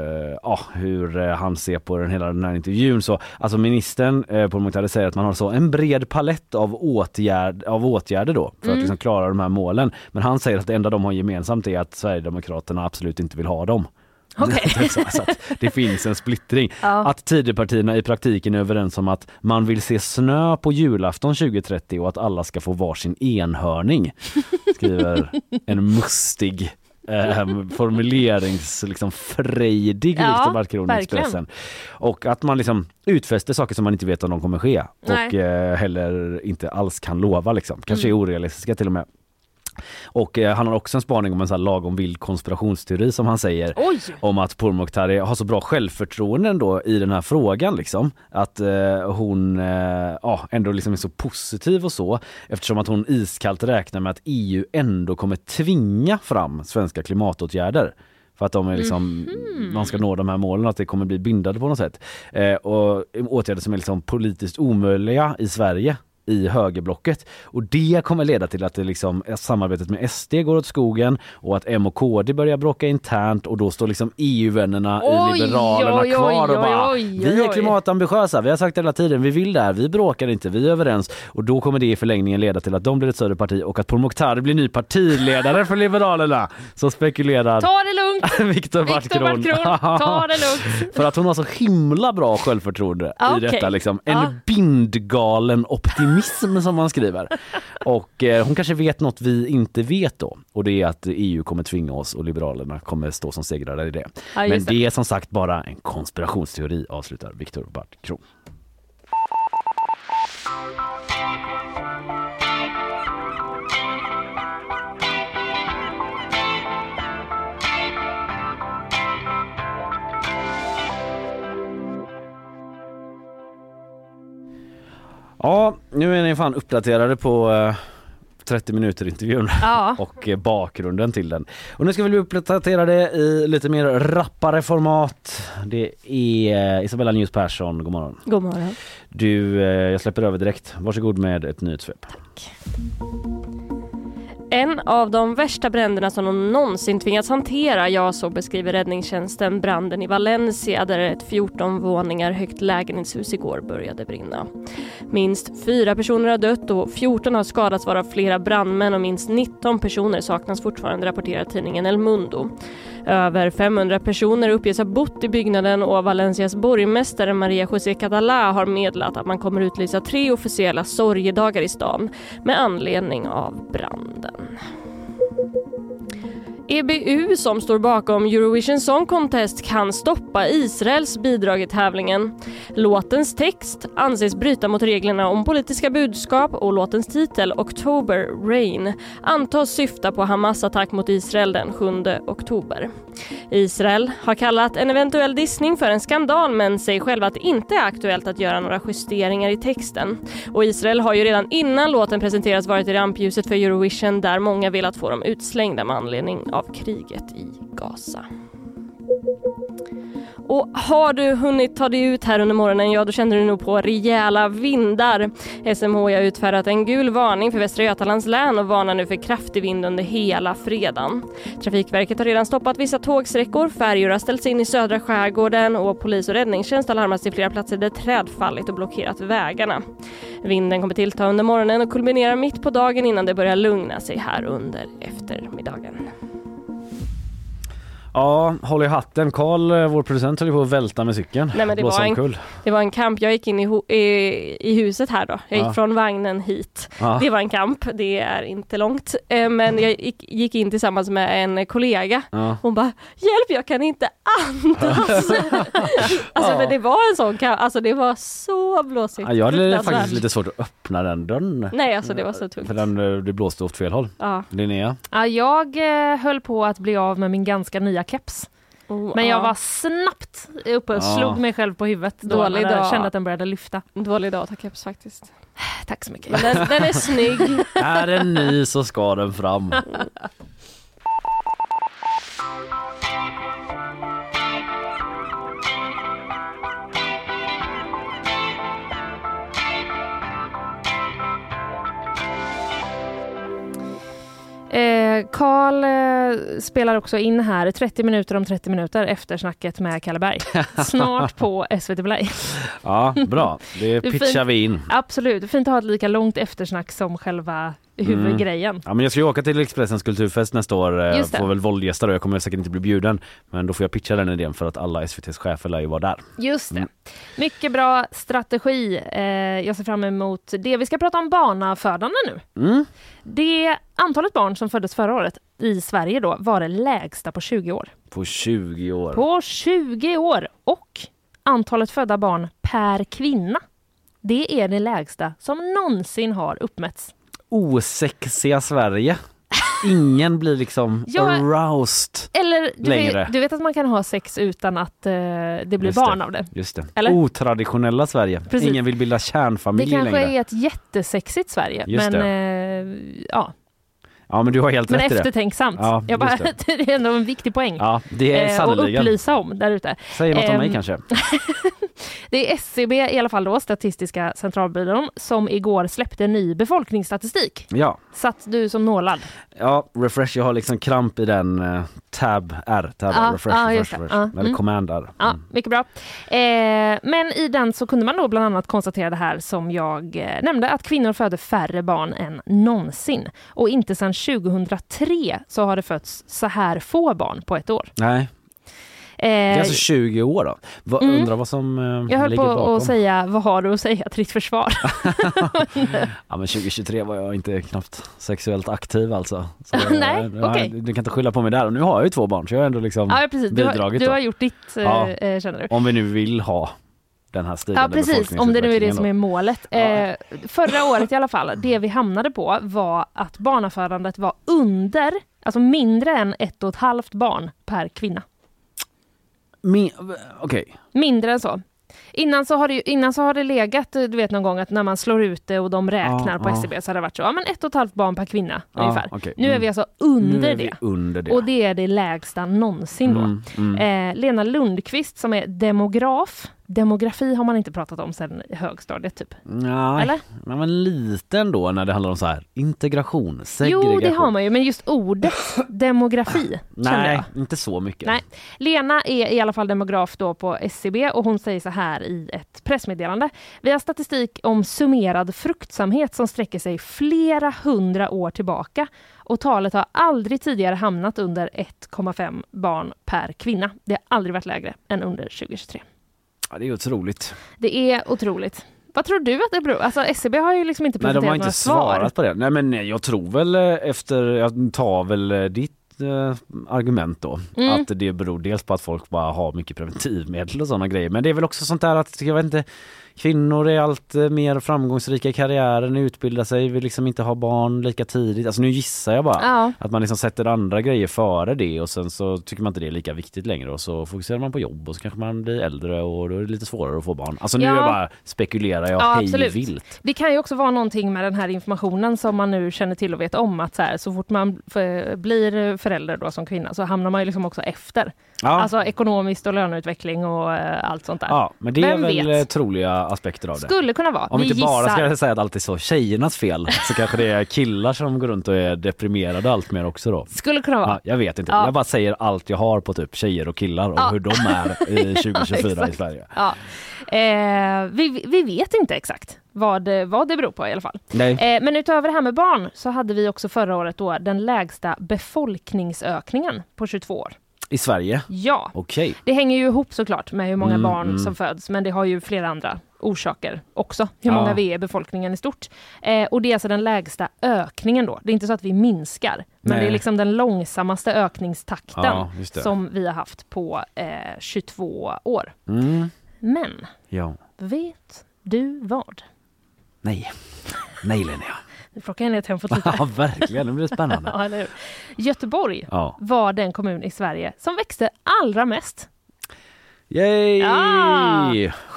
hur han ser på hela den här intervjun. Så, alltså ministern Pourmokhtari säger att man har så en bred palett av åtgärder då för att liksom klara de här målen. Men han säger att det enda de har gemensamt är att Sverigedemokraterna absolut inte vill ha dem. Okay. Så att det finns en splittring. Att Tidöpartierna i praktiken är överens om att man vill se snö på julafton 2030 och att alla ska få varsin enhörning, skriver en mustig formulerings liksom frejdig Viktor Bart Kron i Expressen. Och att man liksom utfäster saker som man inte vet om de kommer ske. Och heller inte alls kan lova liksom. Kanske är orealistiska till och med. Och han har också en spaning om en sån här lagom vild konspirationsteori som han säger. Oj. Om att Pourmokhtari har så bra självförtroende ändå i den här frågan liksom, att hon ändå liksom är så positiv och så, eftersom att hon iskallt räknar med att EU ändå kommer tvinga fram svenska klimatåtgärder för att de är liksom, man ska nå de här målen, att det kommer bli bindade på något sätt. Och åtgärder som är liksom politiskt omöjliga i Sverige i högerblocket, och det kommer leda till att det liksom, samarbetet med SD går åt skogen och att M och KD börjar bråka internt, och då står liksom EU-vännerna i Liberalerna kvar och bara vi är klimatambitiösa, vi har sagt hela tiden, vi vill där, vi bråkar inte, vi är överens, och då kommer det i förlängningen leda till att de blir ett större parti och att Pourmokhtari blir ny partiledare för Liberalerna. Så spekulerar ta det lugnt Viktor Bart Kron. Ta det lugnt. För att hon har så himla bra självförtroende i detta liksom. En bindgalen optimism som man skriver. Och hon kanske vet något vi inte vet då. Och det är att EU kommer tvinga oss och Liberalerna kommer stå som segrare i det. Ja, men det är som sagt bara en konspirationsteori, avslutar Viktor Bart Kron. Ja, nu är ni fan uppdaterade på 30 minuter intervjun Ja. och bakgrunden till den. Och nu ska vi bli uppdaterade i lite mer rappare format. Det är Isabella News Persson. God morgon. God morgon. Du, jag släpper över direkt. Varsågod med ett nyhetssvep. Tack. En av de värsta bränderna som de någonsin tvingats hantera, ja, så beskriver räddningstjänsten branden i Valencia där ett 14 våningar högt lägenhetshus igår började brinna. Minst 4 personer har dött och 14 har skadats, varav flera brandmän, och minst 19 personer saknas fortfarande, rapporterar tidningen El Mundo. Över 500 personer uppges ha bott i byggnaden och Valencias borgmästare Maria José Catalá har meddelat att man kommer utlysa 3 officiella sorgedagar i stan med anledning av branden. EBU, som står bakom Eurovision Song Contest, kan stoppa Israels bidrag i tävlingen. Låtens text anses bryta mot reglerna om politiska budskap och låtens titel October Rain antas syfta på Hamas attack mot Israel den 7 oktober. Israel har kallat en eventuell dissning för en skandal, men säger själv att det inte är aktuellt att göra några justeringar i texten. Och Israel har ju redan innan låten presenterats varit i rampljuset för Eurovision, där många vill att få dem utslängda med anledning av kriget i Gaza. Och har du hunnit ta dig ut här under morgonen, ja, då känner du nog på rejäla vindar. SMHI har utfärdat en gul varning för Västra Götalands län och varnar nu för kraftig vind under hela fredagen. Trafikverket har redan stoppat vissa tågsträckor, färjor har ställts in i södra skärgården och polis och räddningstjänst har larmats till flera platser där träd fallit och blockerat vägarna. Vinden kommer tillta under morgonen och kulminerar mitt på dagen innan det börjar lugna sig här under eftermiddagen. Ja, håll i hatten. Karl, vår producent, höll på att välta med cykeln. Nej, men det var en kamp. Jag gick in i huset här då. Jag gick från vagnen hit. Ja. Det var en kamp. Det är inte långt. Men jag gick in tillsammans med en kollega. Ja. Hon bara, hjälp, jag kan inte andas. Men det var en sån kamp. Alltså det var så blåsigt. Ja, jag hade faktiskt lite svårt att öppna den dörren. Nej, alltså det var så tungt. För det blåste åt fel håll. Ja. Linnea? Ja, jag höll på att bli av med min ganska nya keps. Men jag var snabbt uppe och slog mig själv på huvudet då när jag kände att den började lyfta. Dålig dag att ta keps faktiskt. Tack så mycket. Men den är snygg. Är den ny så ska den fram. Karl spelar också in här 30 minuter om 30 minuter efter snacket med Kalle Berg. Snart på SVT Play. Ja, bra. Det pitchar vi in. Absolut. Det är fint att ha ett lika långt eftersnack som själva huvudgrejen. Ja, men jag ska ju åka till Expressens kulturfest nästa år. Får väl våldgäster och jag kommer säkert inte bli bjuden. Men då får jag pitcha den idén för att alla SVTs chefer lär ju vara där. Just det. Mycket bra strategi. Jag ser fram emot det. Vi ska prata om barnafödande nu. Det antalet barn som föddes förra året i Sverige då var det lägsta på 20 år. På 20 år? På 20 år. Och antalet födda barn per kvinna, det är det lägsta som någonsin har uppmätts. Osexiga Sverige. Ingen blir liksom aroused eller längre. Du vet att man kan ha sex utan att det blir barn av det. Just det. Eller? Otraditionella Sverige. Precis. Ingen vill bilda kärnfamilj längre. Det kanske är ett jättesexigt Sverige. Just men ja. Ja, men du har helt rätt i det. Men eftertänksamt. Ja, jag bara, det är ändå en viktig poäng. Ja, det är sannoliken. Och upplysa om där ute. Säg något om mig kanske. Det är SCB i alla fall då, Statistiska centralbyrån, som igår släppte en ny befolkningsstatistik. Ja. Satt du som nålad? Ja, refresh. Jag har liksom kramp i den tab R. Refresh. Eller command R. Ja, mycket bra. Men i den så kunde man då bland annat konstatera det här som jag nämnde, att kvinnor föder färre barn än någonsin. Och inte sedan 2003 så har det fötts så här få barn på ett år. Nej. Det är alltså 20 år då. Undrar vad som jag höll ligger på bakom. Att säga, vad har du att säga till ditt försvar? Ja, men 2023 var jag inte knappt sexuellt aktiv alltså. Så nej, okej. Du kan inte skylla på mig där. Och nu har jag ju 2 barn så jag har ändå liksom bidragit. Du har gjort ditt, känner du. Om vi nu vill ha den här stigande. Ja, precis. Om det nu är det som är målet. Förra året i alla fall, det vi hamnade på var att barnafödandet var alltså mindre än 1,5 barn per kvinna. Okej. Mindre än så. Innan så har det legat, du vet någon gång att när man slår ut det och de räknar på SCB så har det varit så, 1,5 barn per kvinna ungefär. Okay. Nu är vi alltså under det. Och det är det lägsta någonsin då. Lena Lundqvist som är demograf. Demografi har man inte pratat om sedan högstadiet typ. Nej, eller? Men lite ändå när det handlar om så här integration, segregation. Jo, det har man ju, men just ordet demografi. Nej, inte så mycket. Nej. Lena är i alla fall demograf då på SCB och hon säger så här i ett pressmeddelande. Vi har statistik om summerad fruktsamhet som sträcker sig flera 100 år tillbaka. Och talet har aldrig tidigare hamnat under 1,5 barn per kvinna. Det har aldrig varit lägre än under 2023. Ja, det är otroligt. Det är otroligt. Vad tror du att det beror? Alltså SCB har ju liksom inte presenterat några svar. Nej, de har inte svarat på det. Nej, men jag tror väl jag tar väl ditt argument då. Att det beror dels på att folk bara har mycket preventivmedel och sådana grejer. Men det är väl också sånt där att, jag vet inte, kvinnor är allt mer framgångsrika i karriären, utbildar sig, vill liksom inte ha barn lika tidigt. Alltså nu gissar jag bara att man liksom sätter andra grejer före det och sen så tycker man inte det är lika viktigt längre och så fokuserar man på jobb och så kanske man blir äldre och då är det lite svårare att få barn. Alltså nu är jag bara spekulerar jag hej vilt. Det kan ju också vara någonting med den här informationen som man nu känner till och vet om att så fort man blir förälder då som kvinna så hamnar man ju liksom också efter. Ja. Alltså ekonomiskt och löneutveckling och allt sånt där. Ja, men det är väl troliga aspekter av det. Skulle kunna vara. Om vi inte bara ska säga att allt är så tjejernas fel så kanske det är killar som går runt och är deprimerade allt mer också då. Skulle kunna vara. Ja, jag vet inte. Jag bara säger allt jag har på typ tjejer och killar och hur de är i 2024 i Sverige. Ja. Vi vet inte exakt vad det beror på i alla fall. Men utöver det här med barn så hade vi också förra året då den lägsta befolkningsökningen på 22 år. I Sverige? Ja. Okej. Det hänger ju ihop såklart med hur många barn som föds, men det har ju flera andra orsaker också. Hur många vi är i befolkningen i stort. Och det är alltså den lägsta ökningen då. Det är inte så att vi minskar, men det är liksom den långsammaste ökningstakten som vi har haft på 22 år. Men vet du vad? Nej, Linnea. Plocka in ett tempot lite. Ja, verkligen. Det blir spännande. Ja, eller hur? Göteborg var den kommun i Sverige som växte allra mest. Yay! Ja,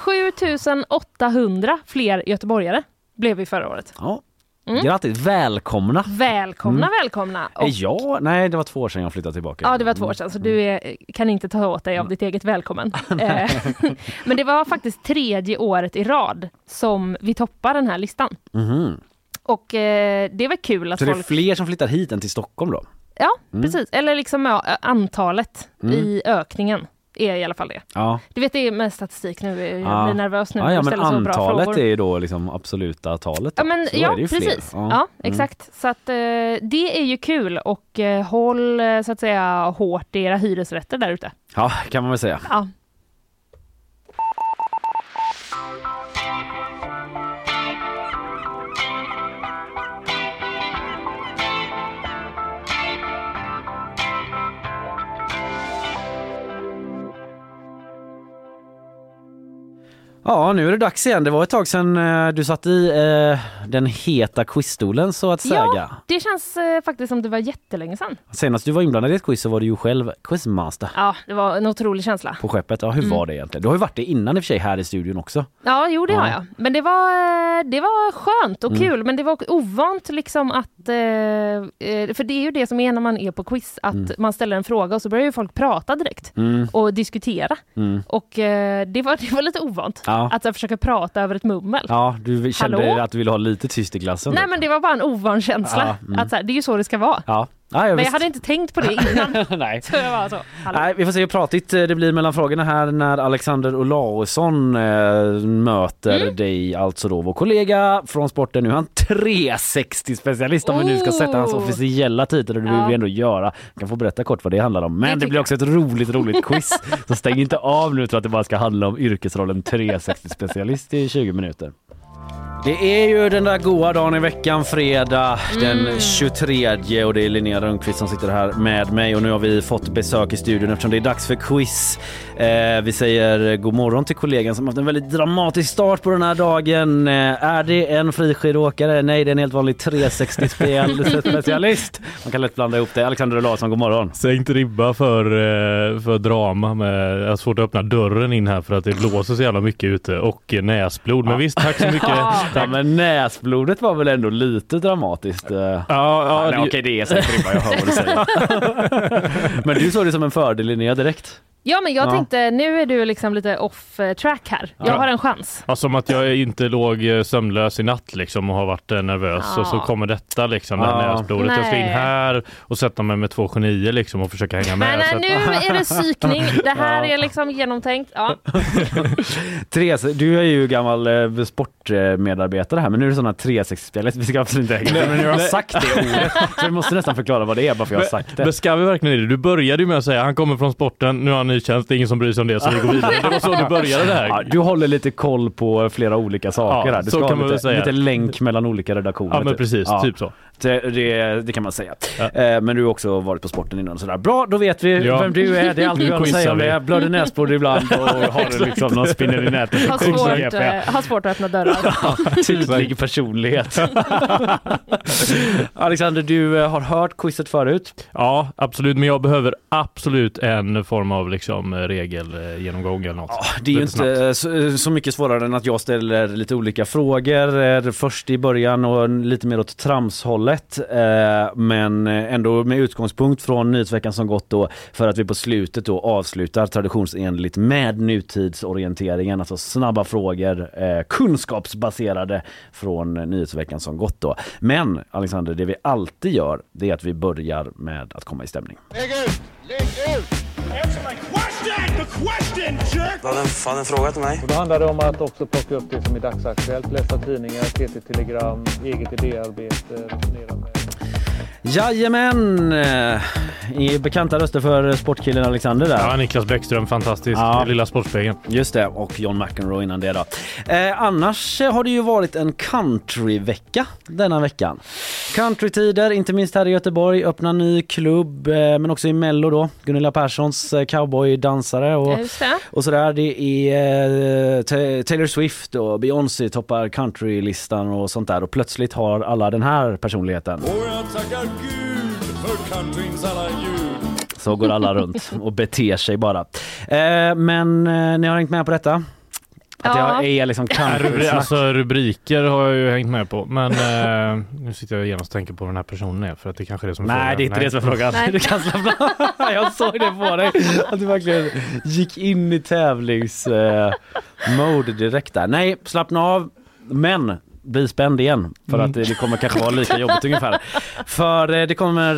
7800 fler göteborgare blev vi förra året. Ja. Grattis, välkomna. Välkomna. Och... Nej, det var 2 år sedan jag flyttade tillbaka. Ja, det var 2 år sedan, så du kan inte ta åt dig av ditt eget välkommen. Men det var faktiskt 3:e året i rad som vi toppar den här listan. Och det var kul att så det är fler som flyttar hit än till Stockholm då? Ja, precis. Eller liksom antalet i ökningen är i alla fall det. Ja. Du vet, det är med statistik nu. Jag blir nervös nu. Ja, men antalet är ju då liksom absoluta talet. Då. Ja, men, så är det ju precis. Ja, exakt. Så att det är ju kul och håll så att säga hårt i era hyresrätter där ute. Ja, kan man väl säga. Ja. Ja, nu är det dags igen. Det var ett tag sedan du satt i den heta quizstolen så att säga. Ja, det känns faktiskt som det var jättelänge sedan. Senast du var inblandad i ett quiz så var du ju själv quizmaster. Ja, det var en otrolig känsla. På skeppet, ja hur var det egentligen? Du har ju varit det innan i och för sig här i studion också. Ja, jo det har jag. Men det var skönt och kul, men det var ovant liksom att för det är ju det som är när man är på quiz, att man ställer en fråga och så börjar ju folk prata direkt och diskutera. Och det var lite ovant. Ja. Att försöka prata över ett mummel. Ja, du kände att du ville ha lite tyst i klassen. Nej, men det var bara en ovan känsla. Att det är ju så det ska vara. Ja. Men jag hade inte tänkt på det innan. Nej. Så jag var så. Nej, vi får se hur pratigt det blir mellan frågorna här när Alexander Olausson möter dig, alltså då vår kollega från sporten. Nu är han 360-specialist om vi nu ska sätta hans officiella titel, och det vill vi ändå göra. Jag kan få berätta kort vad det handlar om. Men det blir också ett roligt quiz. Så stäng inte av nu, tror att det bara ska handla om yrkesrollen 360-specialist i 20 minuter. Det är ju den där goda dagen i veckan, fredag den 23, och det är Linnea Rönnqvist som sitter här med mig, och nu har vi fått besök i studion eftersom det är dags för quiz. Vi säger god morgon till kollegan som har haft en väldigt dramatisk start på den här dagen. Är det en friskidåkare? Nej, det är en helt vanlig 360-specialist. Man kan lätt blanda ihop det. Alexander Larsson, god morgon. Sänkt ribba för drama. Jag har svårt att öppna dörren in här för att det blåser så jävla mycket ute, och näsblod. Men visst, tack så mycket. Ja, men näsblodet var väl ändå lite dramatiskt. Okej, det är sänkt ribba, jag hör vad du säger. Men du såg det som en fördel, Linnea, direkt. Ja, men jag tänkte, nu är du liksom lite off track här. Jag har en chans. Ja, som att jag inte låg sömnlös i natt liksom och har varit nervös. Och så kommer detta liksom, det här näsblodet. Jag ska in här och sätta mig med 2,29 liksom och försöka hänga med. Men nu är det psykning. Det här är liksom genomtänkt. Ja. Therese, du är ju gammal sportmedarbetare här, men nu är det sådana 360-spel. Vi ska absolut inte hänga, men jag har sagt det ordet. Så vi måste nästan förklara vad det är bara för jag har sagt det. Men ska vi verkligen det? Du började ju med att säga han kommer från sporten, nu har han ny tjänst, det är ingen som bryr sig om det, så vi går vidare. Det var så du började det här. Ja, du håller lite koll på flera olika saker här. Du ska ha lite länk mellan olika redaktioner. Ja, men precis, typ så. Det kan man säga. Men du har också varit på sporten innan. Sådär. Bra, då vet vi vem du är. Det är allt vi har att säga om det. Blöder näsblod ibland och har liksom någon spinner i nätet. Har svårt att öppna dörrar. Tydlig personlighet. Alexander, du har hört quizet förut. Ja, absolut. Men jag behöver absolut en form av liksom regelgenomgång eller något. Ja, det är ju inte så mycket svårare än att jag ställer lite olika frågor. Först i början och lite mer åt tramshållet. Men ändå med utgångspunkt från nyhetsveckan som gått då, för att vi på slutet då avslutar traditionsenligt med nutidsorienteringen, alltså snabba frågor, kunskapsbaserade från nyhetsveckan som gått då. Men Alexander, det vi alltid gör, det är att vi börjar med att komma i stämning. Lägg ut! Answer my question! The question, jerk! Vad en fråga till mig? Och då handlar det om att också plocka upp det som är dagsaktuellt, läsa tidningar, TT-telegram, eget idéarbete, resonera med... Jajamän! I bekanta röster för sportkillen Alexander där. Ja, Niklas Bäckström, fantastisk. Lilla Sportspegeln. Just det, och John McEnroe innan det då. Annars har det ju varit en countryvecka denna veckan. Countrytider, inte minst här i Göteborg, öppna ny klubb, men också i Mello då. Gunilla Perssons cowboydansare och sådär. Det är Taylor Swift och Beyoncé toppar countrylistan och sånt där. Och plötsligt har alla den här personligheten. Och jag tackar Gud för countryns alla ljud. Så går alla runt och beter sig bara. Men ni har hängt med på detta? Att jag är liksom rubriker har jag ju hängt med på. Men nu sitter jag genast och tänker på den här personen är, för att det kanske är det som är frågan. Nej, det är inte det som är frågan. Du kan slappna. Jag såg det på dig. Att du verkligen gick in i tävlingsmode direkt där. Nej, slappna av. Men bli spänd igen, för att det kommer kanske vara lika jobbigt ungefär. För det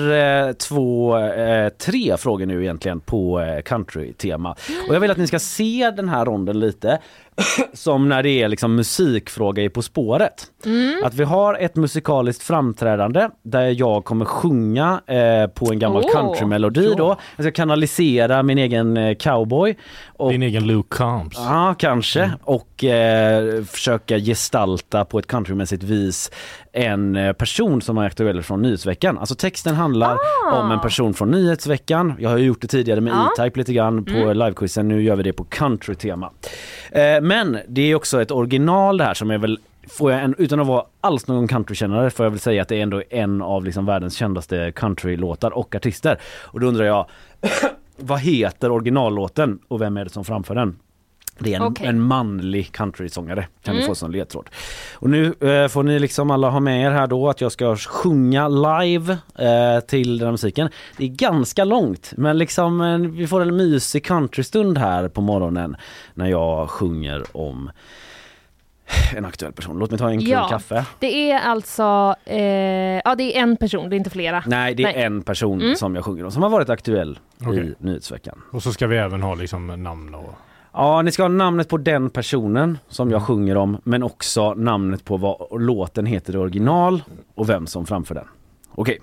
kommer 3 frågor nu egentligen på country-tema. Och jag vill att ni ska se den här ronden lite som när det är liksom musikfråga i På spåret. Att vi har ett musikaliskt framträdande där jag kommer sjunga på en gammal countrymelodi då. Jag ska kanalisera min egen cowboy. Och, din egen Luke Combs. Ja, kanske. Och försöka gestalta på ett countrymässigt vis en person som är aktuell från nyhetsveckan. Alltså texten handlar om en person från nyhetsveckan. Jag har ju gjort det tidigare med E-Type lite grann på livequizen. Nu gör vi det på country-tema. Men det är också ett original det här som är väl, utan att vara alls någon countrykännare, får jag väl säga att det är ändå en av liksom världens kändaste countrylåtar och artister. Och då undrar jag, vad heter originallåten och vem är det som framför den? Det är en manlig countrysångare, kan ni få som ledtråd. Och nu får ni liksom alla ha med er här då att jag ska sjunga live till den här musiken. Det är ganska långt, men liksom vi får en mysig countrystund här på morgonen när jag sjunger om en aktuell person. Låt mig ta en kul kaffe. Det är alltså det är en person, det är inte flera. Nej, det är en person som jag sjunger om, som har varit aktuell i nyhetsveckan. Och så ska vi även ha liksom namn och... Ja, ni ska ha namnet på den personen som jag sjunger om, men också namnet på vad låten heter i original och vem som framför den. Okej.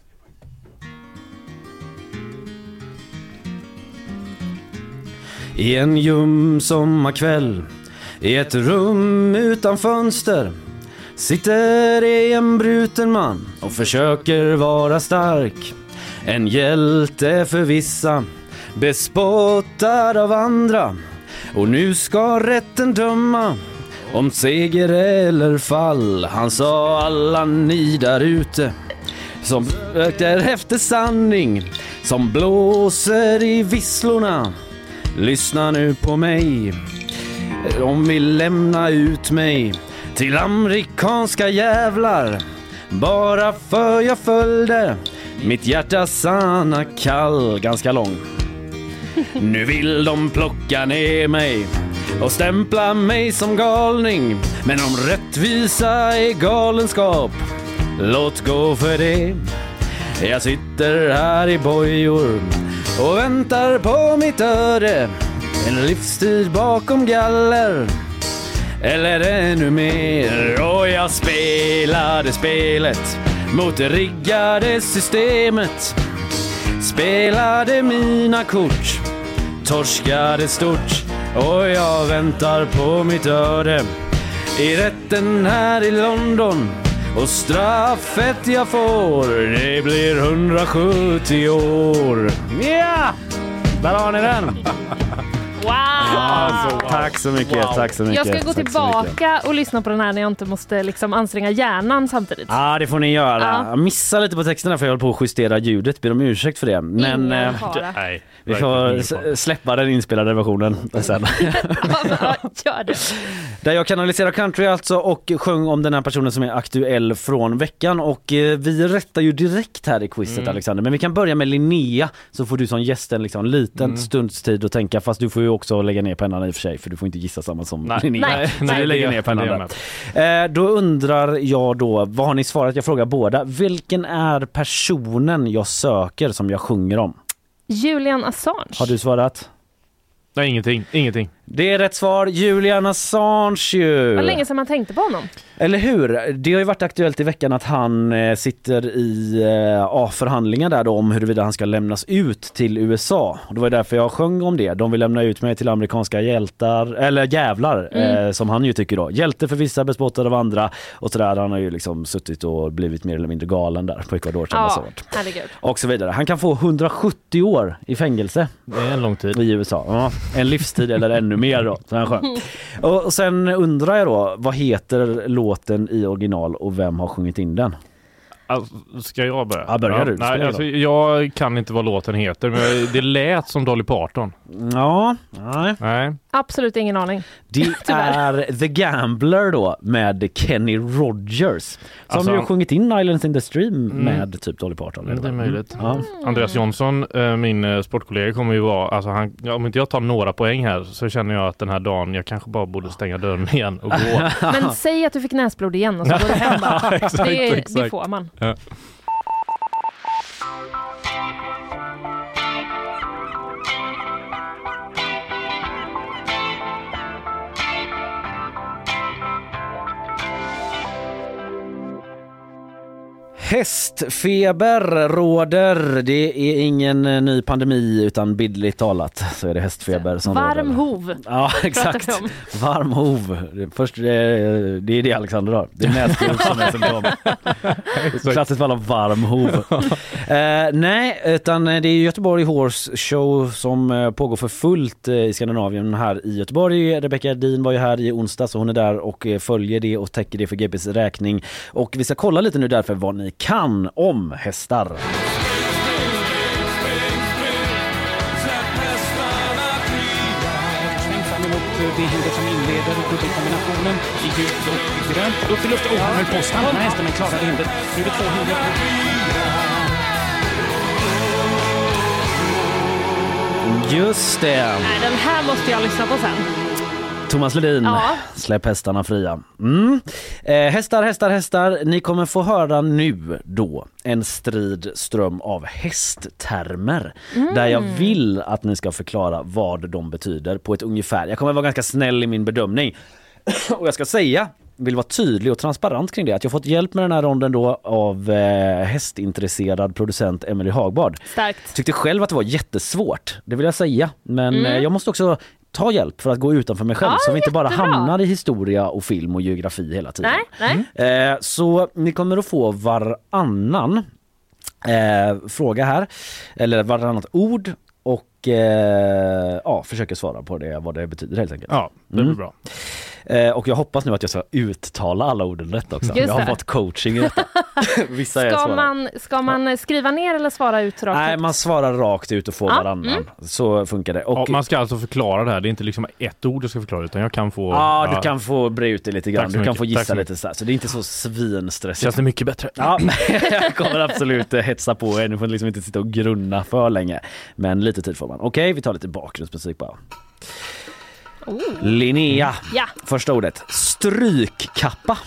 I en ljum sommarkväll, i ett rum utan fönster, Sitter i en bruten man och försöker vara stark. En hjälte för vissa, bespottad av andra. Och nu ska rätten döma om seger eller fall. Han sa alla ni där ute som söker efter sanning, som blåser i visslorna. Lyssna nu på mig. De vill lämna ut mig till amerikanska jävlar. Bara för jag följde mitt hjärtas sanna kall. Ganska lång. Nu vill de plocka ner mig och stämpla mig som galning. Men om rättvisa är galenskap, låt gå för det. Jag sitter här i bojor och väntar på mitt öde. En livstid bakom galler, eller ännu mer. Och jag spelade spelet mot det riggade systemet. Spelade mina kort, torskade stort. Och jag väntar på mitt öde i rätten här i London. Och straffet jag får, det blir 170 år. Ja! Där har ni den! Wow! Tack så mycket, tack så mycket. Jag ska gå tillbaka och lyssna på den här när jag inte måste liksom anstränga hjärnan samtidigt. Ja, det får ni göra. Jag missar lite på texterna för jag håller på att justera ljudet. Ber om ursäkt för det. Men Nej, vi får släppa den inspelade versionen sen. Gör det. Där jag kanaliserar country alltså och sjöng om den här personen som är aktuell från veckan. Och vi rättar ju direkt här i quizet, Alexander. Men vi kan börja med Linnea, så får du som gästen liksom en liten stunds tid att tänka. Fast du får ju också lägga ner pennan i och för sig, för du får inte gissa samma som Linnea. Nej, du lägger ner pennan där. Då undrar jag då, vad har ni svarat? Jag frågar båda. Vilken är personen jag söker som jag sjunger om? Julian Assange. Har du svarat? Nej, ingenting. Det är rätt svar, Julian Assange ju. Vad länge sedan man tänkte på honom. Eller hur? Det har ju varit aktuellt i veckan att han sitter i förhandlingar där då om huruvida han ska lämnas ut till USA. Och det var därför jag sjöng om det. De vill lämna ut mig till amerikanska hjältar, eller jävlar, som han ju tycker då. Hjälte för vissa, bespottad av andra. Och sådär, han har ju liksom suttit och blivit mer eller mindre galen där på Ecuador. Herregud. Och så vidare. Han kan få 170 år i fängelse. Det är en lång tid. I USA. Ja, en livstid eller ännu mer då. Och sen undrar jag då, vad heter låten i original och vem har sjungit in den? Alltså, ska jag börja? Ja, börjar du. Nej, alltså, jag kan inte vad låten heter, men det lät som Dolly Parton. Ja, nej. Absolut ingen aning. Det är The Gambler då med Kenny Rogers som alltså, ju har sjungit in Islands in the Stream med typ Dolly Parton. Det är möjligt. Andreas Jonsson, min sportkollega, kommer ju vara, alltså om inte jag tar några poäng här så känner jag att den här dagen jag kanske bara borde stänga dörren igen och gå. Men säg att du fick näsblod igen och så går du hem bara. Exakt. Det får man. Ja. Hästfeber råder. Det är ingen ny pandemi utan bildligt talat så är det hästfeber som varm råder. Hov. Ja, exakt. Varm hov. Först det är det Alexander har. Det är näsblod som är symptom. Klassiskt fall av varm hov. Nej, utan det är Göteborg Horse Show som pågår för fullt i Skandinavien här i Göteborg. Rebecca Erdin var ju här i onsdag så hon är där och följer det och täcker det för GPs räkning. Och vi ska kolla lite nu därför vad ni kan om hästar. Det huvudet som inleder dubbelkombinationen i gult och grönt. Upp i luften. Han höll på att stanna hästen men klarade hindret. Nu är det 2 hinder på 4. Just det. Nej, den här måste jag lyssna på sen. Thomas Ledin, släpp hästarna fria. Hästar. Ni kommer få höra nu då en strid ström av hästtermer. Där jag vill att ni ska förklara vad de betyder på ett ungefär. Jag kommer vara ganska snäll i min bedömning. Och jag ska säga, vill vara tydlig och transparent kring det, att jag fått hjälp med den här ronden då av hästintresserad producent Emily Hagbard. Starkt. Tyckte själv att det var jättesvårt, det vill jag säga. Men jag måste också ta hjälp för att gå utanför mig själv så vi inte bara hamnar i historia och film och geografi hela tiden. Nej. Så ni kommer att få varannan fråga här, eller varannat ord och försöker svara på det, vad det betyder helt enkelt. Ja, det blir bra. Och jag hoppas nu att jag ska uttala alla orden rätt också. Jag har fått coaching i detta. Vissa ska man skriva ner eller svara ut rakt ut? Nej, man svarar rakt ut och får varannan. Så funkar det. Och man ska alltså förklara det här. Det är inte liksom ett ord du ska förklara, utan jag kan få... du kan få bre ut det lite grann. Du kan få gissa lite så här. Så det är inte så svinstressigt. Känns det mycket bättre? Ja, jag kommer absolut hetsa på er. Nu får liksom inte sitta och grunna för länge. Men lite tid får man. Okej, vi tar lite bakgrundsmusik bara. Linnea. Ja. Första ordet. Strykkappa.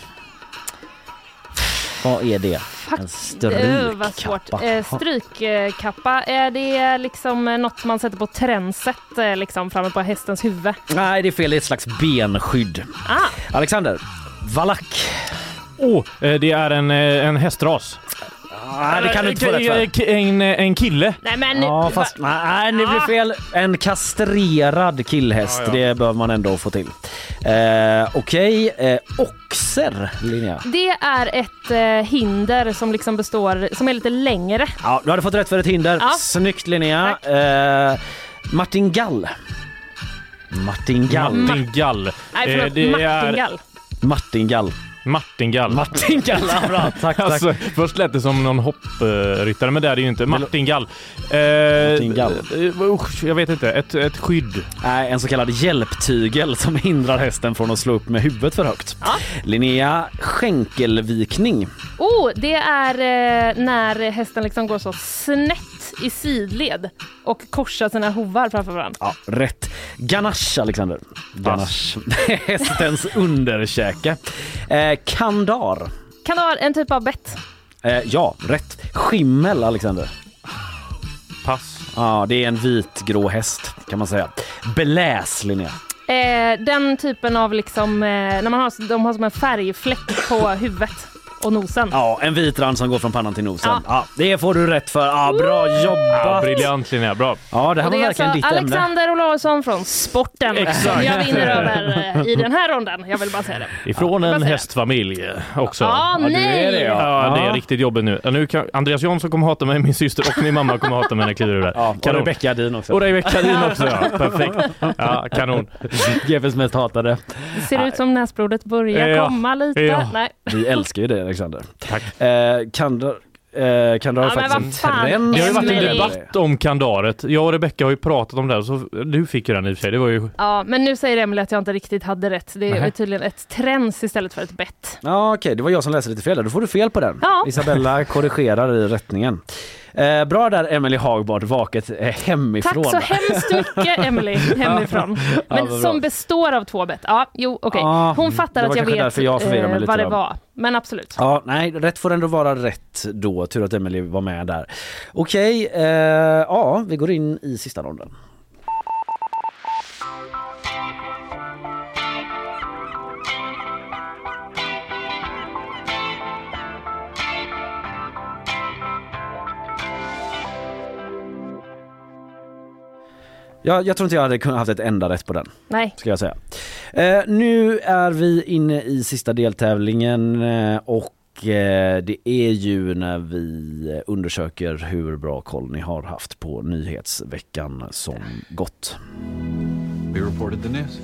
Vad är det? En strykkappa. Vad svårt. Strykkappa, är det liksom något man sätter på tränset liksom framme på hästens huvud? Nej, det är fel. Det är ett slags benskydd. Alexander. Valack. Det är en hästras. Nej, det kan du inte få rätt för. En kille. Nej, men nej, det blir fel. En kastrerad killhäst. Ja. Det behöver man ändå få till. Okej. Oxer, Linnea. Det är ett hinder som liksom består, som är lite längre. Ja, du hade fått rätt för ett hinder. Ja. Snyggt, Linnea. Martingall. Martingall. Nej, förlåt, Martingall. Martingall, bra. Tack. Alltså, först lät det som någon hoppryttare, men det är det ju inte. Martingall. Jag vet inte. Ett skydd. Nej, en så kallad hjälptygel som hindrar hästen från att slå upp med huvudet för högt. Ja. Linnea, skänkelvikning. Det är när hästen liksom går så snett i sidled och korsar sina hovar framför varandra. Ja, rätt. Ganache, Alexander. Ganache. Hästens underkäke. Kandar. Kandar, en typ av bett. Ja, rätt. Skimmel, Alexander. Pass. Ja, det är en vitgrå häst kan man säga. Beläs, Linnea. Den typen av liksom när de har som en färgfläck på huvudet och nosen. Ja, en vit rand som går från pannan till nosen. Ja, det får du rätt för. Ja, bra jobbat. Ja, briljant, Linnea. Bra. Ja, det här var verkligen ditt ämne. Alexander Olausson från Sporten. Exakt. Jag vinner över i den här ronden. Jag vill bara säga det. Ifrån en hästfamilj också. Nej. Det är riktigt jobbigt nu. Nu kan Andreas Jonsson kommer hata mig, min syster och min mamma kommer hata mig när jag kliver ur där. Ja, och Rebecca Din också. Och Rebecca Din också, ja. Perfekt. Ja, kanon. GFs mest hatade. Det ser ut som näsblodet börjar komma lite. Ja. Nej. Vi älskar ju det, Alexander. Tack. Kandar har faktiskt en trend. Det har ju varit en debatt om kandaret. Jag och Rebecca har ju pratat om det, så du fick ju den i och för sig. Det var ju... Ja, men nu säger Emily att jag inte riktigt hade rätt. Det är tydligen ett trends istället för ett bett. Ja, okej. Det var jag som läste lite fel där. Då får du fel på den. Ja. Isabella korrigerar i rättningen. Bra där, Emily Hagbard, vaket hemifrån. Tack så hemskt mycket, Emily, hemifrån. Men som består av 2 bett. Ja, jo, okej. Hon fattar att jag vet vad det var. Men absolut. Ja, nej, rätt får ändå vara rätt då. Tur att Emily var med där. Okej, vi går in i sista ronden. Jag tror inte jag hade kunnat haft ett enda rätt på den. Nej. Ska jag säga. Nu är vi inne i sista deltävlingen och det är ju när vi undersöker hur bra koll ni har haft på nyhetsveckan som gått. We reported the news.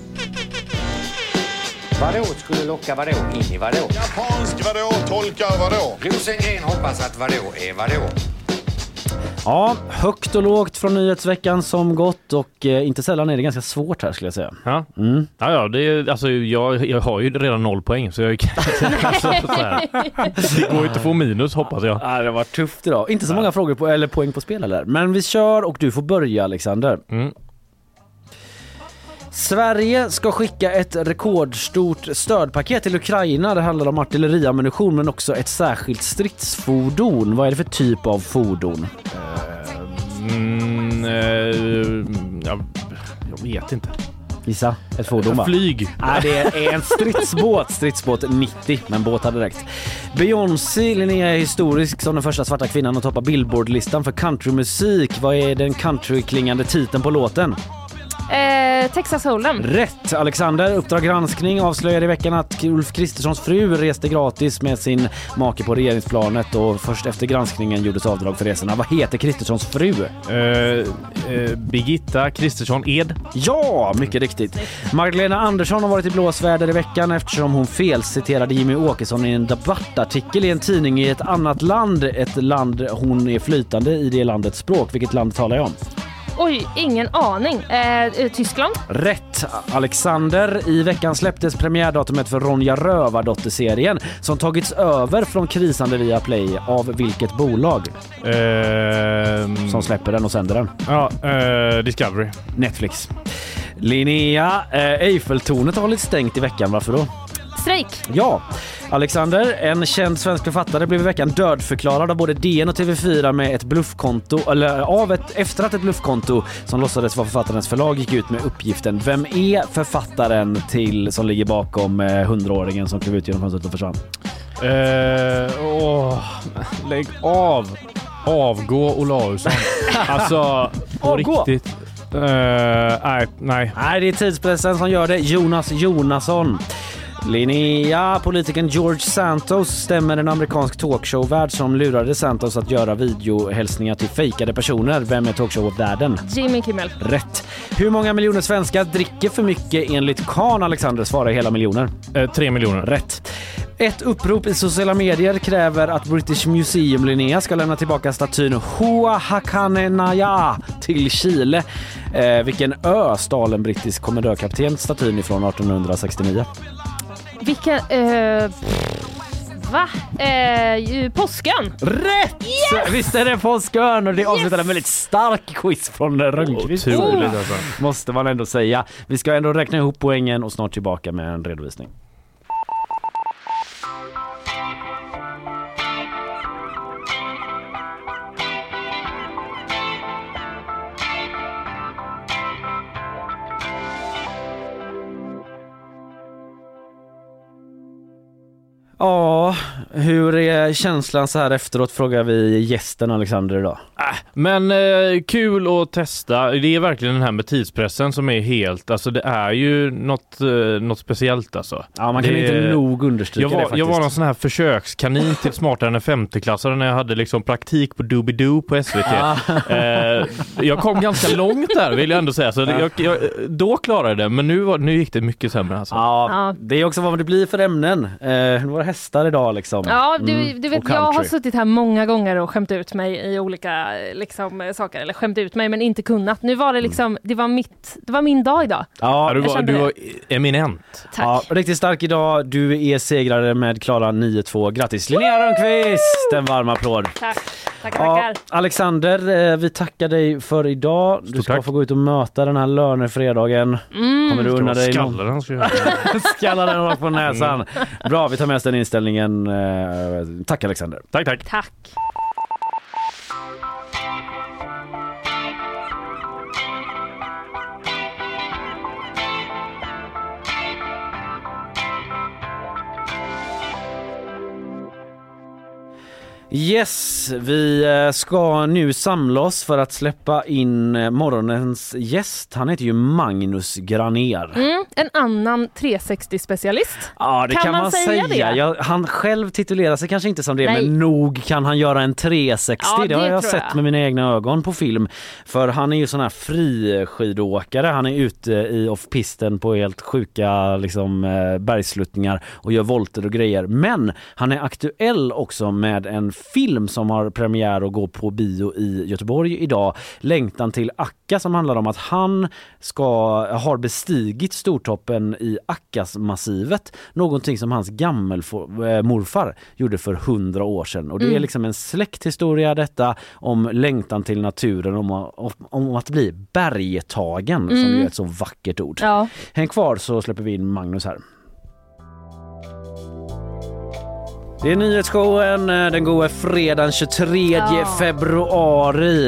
Vadå skulle locka vadå in i vadå? Japansk vadå tolkar vadå? Rosengren hoppas att vadå är vadå? Ja, högt och lågt från nyhetsveckan som gått och inte sällan är det ganska svårt här skulle jag säga. Ja, ja det är, alltså, jag har ju redan 0 poäng så jag alltså, det går ju inte att få minus hoppas jag. Ja, det var tufft idag. Inte så många frågor på, eller poäng på spel eller. Men vi kör och du får börja, Alexander. Sverige ska skicka ett rekordstort stödpaket till Ukraina. Det handlar om artilleriammunition men också ett särskilt stridsfordon. Vad är det för typ av fordon? Jag vet inte. Gissa, ett fordon va? Flyg. Nej, det är en stridsbåt 90, men båt hade direkt. Beyoncé, Linnea, är historisk som den första svarta kvinnan att toppa Billboard-listan för countrymusik. Vad är den countryklingande titeln på låten? Texas Hold'em. Rätt. Alexander, Uppdrag granskning avslöjade i veckan att Ulf Kristerssons fru reste gratis med sin make på regeringsplanet och först efter granskningen gjordes avdrag för resorna. Vad heter Kristerssons fru? Birgitta Kristersson Ed. Ja, mycket riktigt. Magdalena Andersson har varit i blåsväder i veckan eftersom hon felciterade Jimmy Åkesson i en debattartikel i en tidning i ett annat land. Ett land hon är flytande i det landets språk. Vilket land talar jag om? Oj, ingen aning. Tyskland? Rätt. Alexander, i veckan släpptes premiärdatumet för Ronja Rövardotter-serien som tagits över från krisande Viaplay av vilket bolag? Som släpper den och sänder den? Ja, Discovery. Netflix. Linnea, Eiffeltornet har hållit stängt i veckan. Varför då? Strejk. Ja. Alexander, en känd svensk författare, blev i veckan dödförklarad av både DN och TV4 med ett bluffkonto, efter att ett bluffkonto som låtsades vara författarens förlag gick ut med uppgiften. Vem är författaren till som ligger bakom 100-åringen som klev ut genom fönstret och försvann? Lägg av. Avgå Olausson. Alltså, på riktigt. Nej, det är tidspressen som gör det. Jonas Jonasson. Linnea, politikern George Santos stämmer en amerikansk talkshow-värd som lurade Santos att göra videohälsningar till fejkade personer. Vem är talkshow-värden? Jimmy Kimmel. Rätt. Hur många miljoner svenskar dricker för mycket enligt Kahn? Alexander svarar hela miljoner. 3 miljoner. Rätt. Ett upprop i sociala medier kräver att British Museum Linnea ska lämna tillbaka statyn Hoa Hakanenaya till Chile. Vilken ö stal en brittisk kommendörkapten statyn ifrån 1869? Vilken... Påskön. Rätt! Yes! Visst är det Påskön och det avslutar en väldigt stark quiz från Rönnqvist. Måste man ändå säga. Vi ska ändå räkna ihop poängen och snart tillbaka med en redovisning. Ja, hur är känslan så här efteråt, frågar vi gästen Alexander idag. Men kul att testa. Det är verkligen den här med tidspressen som är helt, alltså det är ju något speciellt alltså. Ja, man kan inte nog understryka det faktiskt. Jag var någon sån här försökskanin till smartare än 50-klassare när jag hade liksom praktik på Doobidoo på SVT. Jag kom ganska långt där, vill jag ändå säga. Så jag då klarade jag det, men nu gick det mycket sämre alltså. Ja, det är också vad det blir för ämnen. Våra hästar idag liksom. Ja, du vet, jag har suttit här många gånger och skämt ut mig i olika liksom, saker. Eller skämt ut mig men inte kunnat. Nu var det liksom, det var min dag idag. Ja, du var eminent. Tack. Ja, riktigt stark idag. Du är segrare med klara 9-2. Grattis Linnea Rönnqvist! En varm applåd. Tackar. Alexander, vi tackar dig för idag. Du ska få gå ut och möta den här lönefredagen. Kommer du unna dig någon? Skalla den rakt på näsan. Bra, vi tar med oss den inställningen. Tack Alexander. Tack. Yes, vi ska nu samla oss för att släppa in morgonens gäst. Han heter ju Magnus Granér. En annan 360-specialist. Ja, det kan man säga. Han själv titulerar sig kanske inte som det, men nog kan han göra en 360. Ja, det har jag sett med mina egna ögon på film. För han är ju sån här friskidåkare. Han är ute i off-pisten på helt sjuka liksom, bergsluttningar och gör volter och grejer. Men han är aktuell också med en film som har premiär och går på bio i Göteborg idag. Längtan till Akka, som handlar om att han har bestigit stortoppen i Akkas-massivet. Någonting som hans gammelmorfar gjorde för 100 år sedan. Och det är liksom en släkthistoria detta om längtan till naturen, om att bli bergetagen, som ju är ett så vackert ord. Ja. Häng kvar så släpper vi in Magnus här. Det är nyhetsshowen, den går fredagen 23 februari.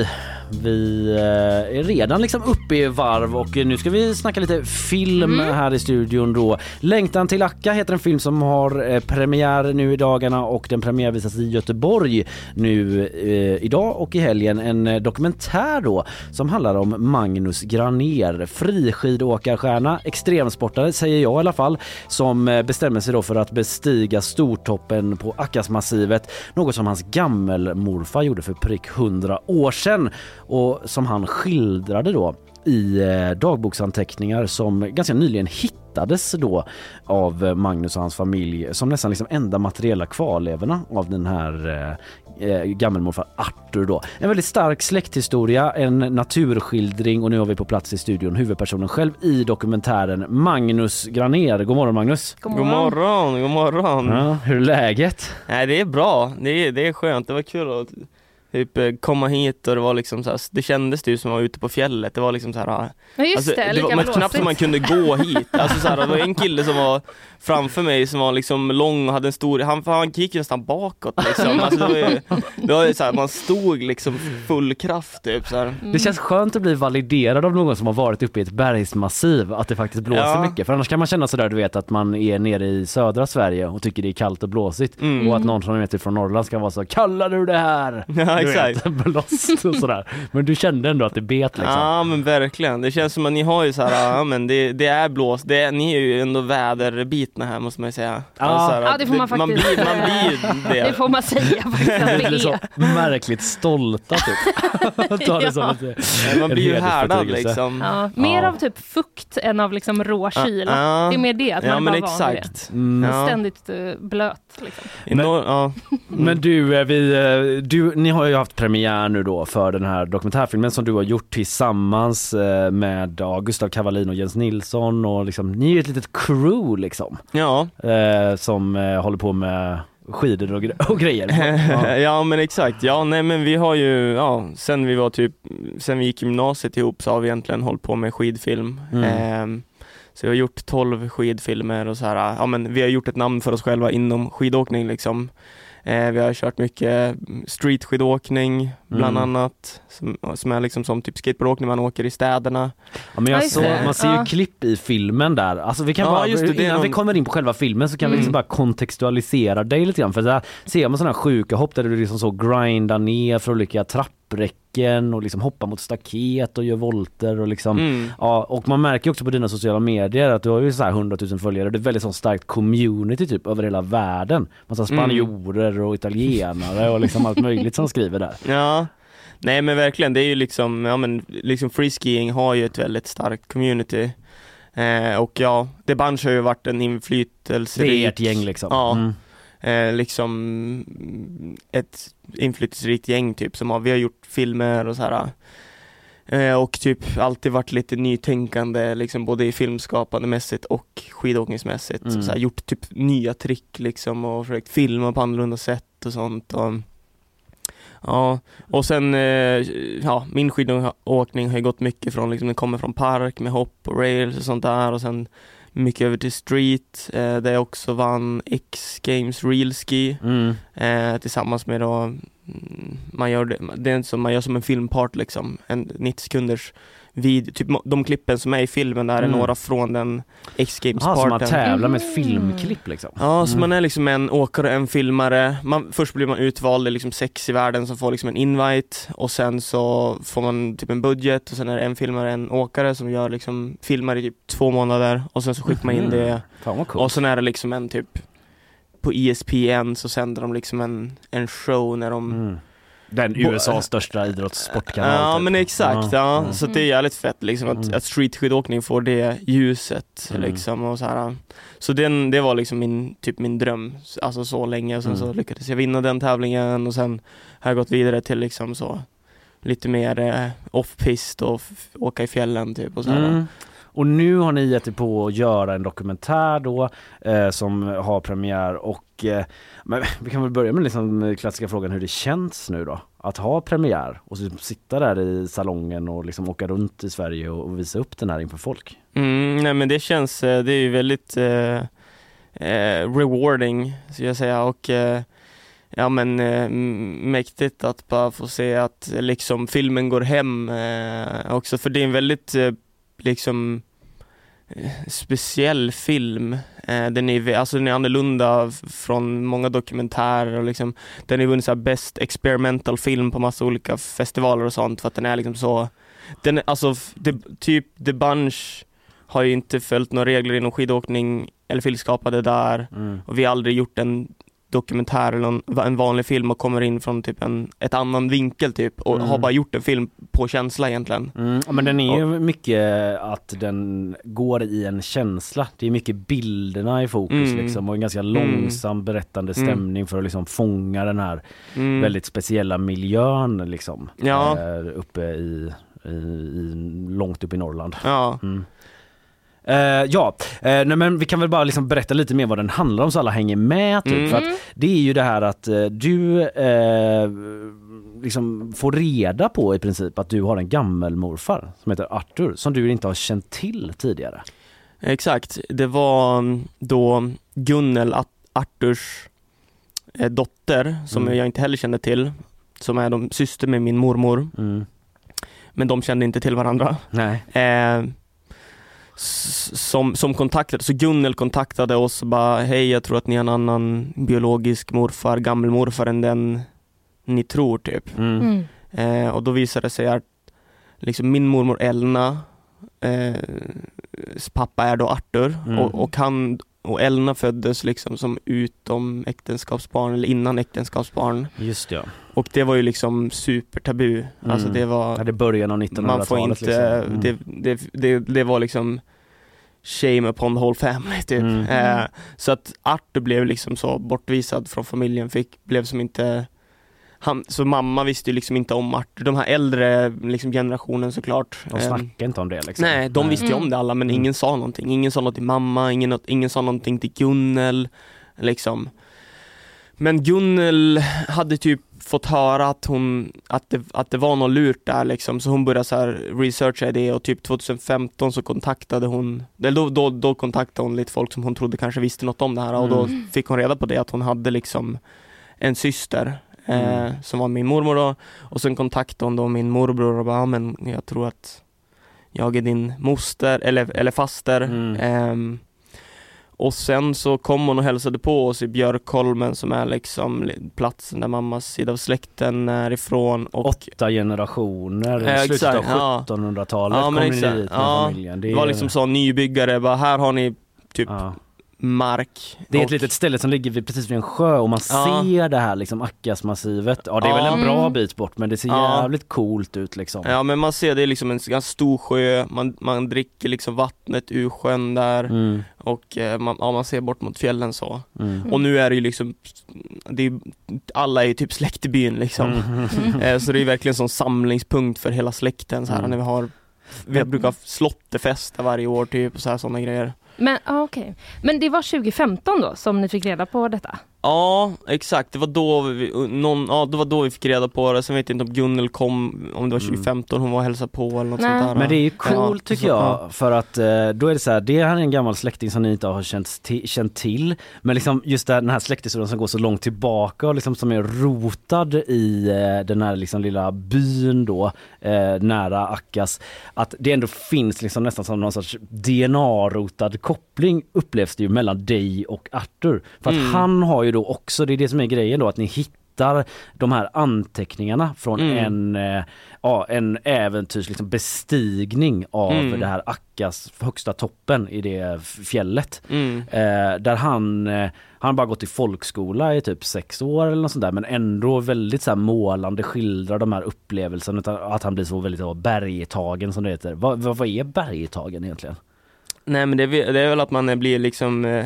Vi är redan liksom uppe i varv och nu ska vi snacka lite film här i studion då. Längtan till Akka heter en film som har premiär nu i dagarna och den premiärvisas i Göteborg nu idag och i helgen. En dokumentär då som handlar om Magnus Granér, friskidåkarstjärna, extremsportare säger jag i alla fall, som bestämmer sig då för att bestiga stortoppen på Akkasmassivet, något som hans gammelmorfar gjorde för prick 100 år sedan och som han skildrade då i dagboksanteckningar som ganska nyligen hittades då av Magnus och hans familj som nästan liksom enda materiella kvarlevorna av den här gammelmorfar Arthur då. En väldigt stark släkthistoria, en naturskildring och nu har vi på plats i studion huvudpersonen själv i dokumentären, Magnus Granér. God morgon Magnus. God morgon. Ja, hur är läget? Nej, det är bra. Det är skönt. Det var kul att typ komma hit och det var liksom så här, det kändes ju som att vara ute på fjället. Det var liksom så här, ja, just det var knappt som man kunde gå hit. Alltså så här, det var en kille som var framför mig som var liksom lång och hade en stor, han gick nästan bakåt liksom. Alltså det var så här, man stod liksom full kraft typ så här. Det känns skönt att bli validerad av någon som har varit uppe i ett bergsmassiv att det faktiskt blåser mycket. För annars kan man känna så där, du vet, att man är nere i södra Sverige och tycker det är kallt och blåsigt och att någon som är från Norrland ska vara så, kallar du det här? Ja, exakt. Blåst och sådär. Men du kände ändå att det bet liksom. Ja, men verkligen. Det känns som att ni har ju så här, ja, men det är blåst. Ni är ju ändå väderbitna här måste man ju säga. Ja, här, ja det får man faktiskt. Man blir det. Det får man säga faktiskt. Det är så märkligt stolta typ. Ta det som man blir ju härdad liksom. Ja, mer av typ fukt än av liksom rå kyla. Det är mer det att man bara exakt. Ständigt blöt liksom. Men ni har ju haft premiär nu då för den här dokumentärfilmen som du har gjort tillsammans med Gustav Cavallin och Jens Nilsson och liksom, ni är ju ett litet crew liksom. Ja. Som håller på med skidor och grejer. Ja men exakt. Ja nej men vi har ju sen vi gick gymnasiet ihop så har vi egentligen hållit på med skidfilm. Så vi har gjort 12 skidfilmer och så här. Ja men vi har gjort ett namn för oss själva inom skidåkning liksom. Vi har kört mycket streetskidåkning bland annat som är liksom som typ skateboardåkning man åker i städerna. Ja, men man ser ju klipp i filmen där. Alltså vi kan innan vi kommer in på själva filmen så kan vi liksom bara kontextualisera dig lite grann för där ser man sådana här sjuka hopp där du liksom så grindar ner för olika trappräcken och liksom hoppar mot staket och gör volter och liksom och man märker också på dina sociala medier att du har ju så här 100 000 följare. Det är väldigt sån starkt community typ över hela världen. Massa spanjorer och italienare och liksom allt möjligt som skriver där. Ja. Nej men verkligen, det är ju liksom liksom freeskiing har ju ett väldigt starkt community. Och The Bunch har ju varit en inflytelserik. Det är ett gäng liksom. Ja. Liksom ett inflytelserikt gäng typ som vi har gjort filmer och så här. Och typ alltid varit lite nytänkande liksom både i filmskapande mässigt och skidåkningsmässigt. Så här, gjort typ nya trick liksom och försökt filma på annorlunda sätt och sånt och sen min skidåkning har ju gått mycket från liksom, den kommer från park med hopp och rails och sånt där och sen mycket över till street där jag också vann X-Games Real Ski tillsammans med då man gör som en filmpart liksom, en 90 sekunders vid typ de klippen som är i filmen där är några från den X-Games-parten. Som man tävlar med ett filmklipp liksom. Ja, så man är liksom en åkare och en filmare. Först blir man utvald, det är liksom 6 i världen som får liksom en invite och sen så får man typ en budget och sen är det en filmare, en åkare som gör liksom filmar i typ 2 månader och sen så skickar man in det. Och sen är det liksom en typ på ESPN så sänder de liksom en show när de den USAs största idrottssportkanal. Ja, typ. men exakt. Så det är jävligt fett liksom att streetskidåkning får det ljuset liksom och så här. Så det var liksom min dröm alltså så länge och sen så lyckades jag vinna den tävlingen och sen har jag gått vidare till liksom så lite mer off-pist och åka i fjällen typ och så här. Och nu har ni gett er på att göra en dokumentär då som har premiär och men vi kan väl börja med liksom den klassiska frågan hur det känns nu då att ha premiär och så sitta där i salongen och liksom åka runt i Sverige och visa upp den här inför folk. Nej men det känns, det är ju väldigt rewarding ska jag säga och ja men mäktigt att bara få se att liksom filmen går hem också, för det är en väldigt liksom speciell film. Den är annorlunda från många dokumentärer och liksom, den är vunnit så här best experimental film på massa olika festivaler och sånt, för att den är liksom så, den alltså typ The Bunch har ju inte följt några regler inom skidåkning eller filmskapade där, och vi har aldrig gjort en dokumentär eller en vanlig film och kommer in från typ ett annan vinkel typ, och har bara gjort en film på känsla egentligen. Men den är ju mycket att den går i en känsla. Det är mycket bilderna i fokus liksom, och en ganska långsam berättande stämning för att liksom fånga den här väldigt speciella miljön liksom, uppe i långt upp i Norrland. Ja. Men vi kan väl bara liksom berätta lite mer vad den handlar om så alla hänger med typ. För att det är ju det här att du liksom får reda på i princip att du har en gammelmorfar som heter Arthur, som du inte har känt till tidigare. Exakt, det var då Gunnel, Arthurs dotter, som jag inte heller kände till, som är de syster med min mormor. Men de kände inte till varandra. Nej. Som kontaktade, så Gunnel kontaktade oss och bara, hej, jag tror att ni har en annan biologisk morfar, gammelmorfar än den ni tror typ. Och då visade det sig att liksom min mormor Elna pappa är då Arthur, och Elna föddes liksom som utom äktenskapsbarn eller innan äktenskapsbarn. Just det. Och det var ju liksom supertabu. Alltså det var det början av 1900-talet. Man får inte liksom. Det var liksom shame upon the whole family typ. Så att Arthur blev liksom så bortvisad från familjen, blev som inte så mamma visste ju liksom inte om Arthur. De här äldre liksom generationen såklart. De snackade inte om det liksom. Nej, de visste ju om det alla, men ingen sa någonting. Ingen sa något till mamma, ingen sa någonting till Gunnel liksom. Men Gunnel hade typ fått höra att det var något lurt där liksom, så hon började så här researcha det, och typ 2015 så kontaktade hon, eller då kontaktade hon lite folk som hon trodde kanske visste något om det här, och då fick hon reda på det, att hon hade liksom en syster som var min mormor då, och sen kontaktade hon då min morbror och bara, men jag tror att jag är din moster eller faster. Och sen så kom hon och hälsade på oss i Björkholmen, som är liksom platsen där mammas sida av släkten är ifrån. Och 8 generationer, slutet av 1700-talet kom ni dit med familjen. Det var liksom så nybyggare, bara här har ni typ mark. Det är ett litet ställe som ligger precis vid en sjö, och man ser det här liksom Akkasmassivet. Ja, det är väl en bra bit bort, men det ser jävligt coolt ut liksom. Ja, men man ser det är liksom en ganska stor sjö. Man dricker liksom vattnet ur sjön där. Och man ser bort mot fjällen så. Och nu är det ju liksom alla är ju typ släkt i byn liksom. Så det är verkligen en sån samlingspunkt för hela släkten så här, när vi brukar ha slottefester varje år typ, och så här, såna grejer. Men okej. Men det var 2015 då som ni fick reda på detta? Ja, exakt. Det var då vi fick reda på det. Sen vet jag inte om Gunnel kom, om det var 2015 hon var och hälsade på eller något sånt där. Men det är ju coolt tycker jag, för att då är det så här, det här är en gammal släkting som ni inte har känt till, men liksom just den här släkthistorien som går så långt tillbaka och liksom som är rotad i den här liksom lilla byn då nära Akkas, att det ändå finns liksom nästan som någon sorts DNA-rotad koppling, upplevs det ju, mellan dig och Arthur, för att han har ju då också, det är det som är grejen då, att ni hittar de här anteckningarna från en äventyrs liksom bestigning av det här Akkas högsta toppen i det fjället. Där han bara gått i folkskola i typ 6 år eller något sånt där, men ändå väldigt så här målande skildrar de här upplevelserna, att han blir så väldigt bergtagen som det heter. Vad är bergtagen egentligen? Nej, men det är väl att man blir liksom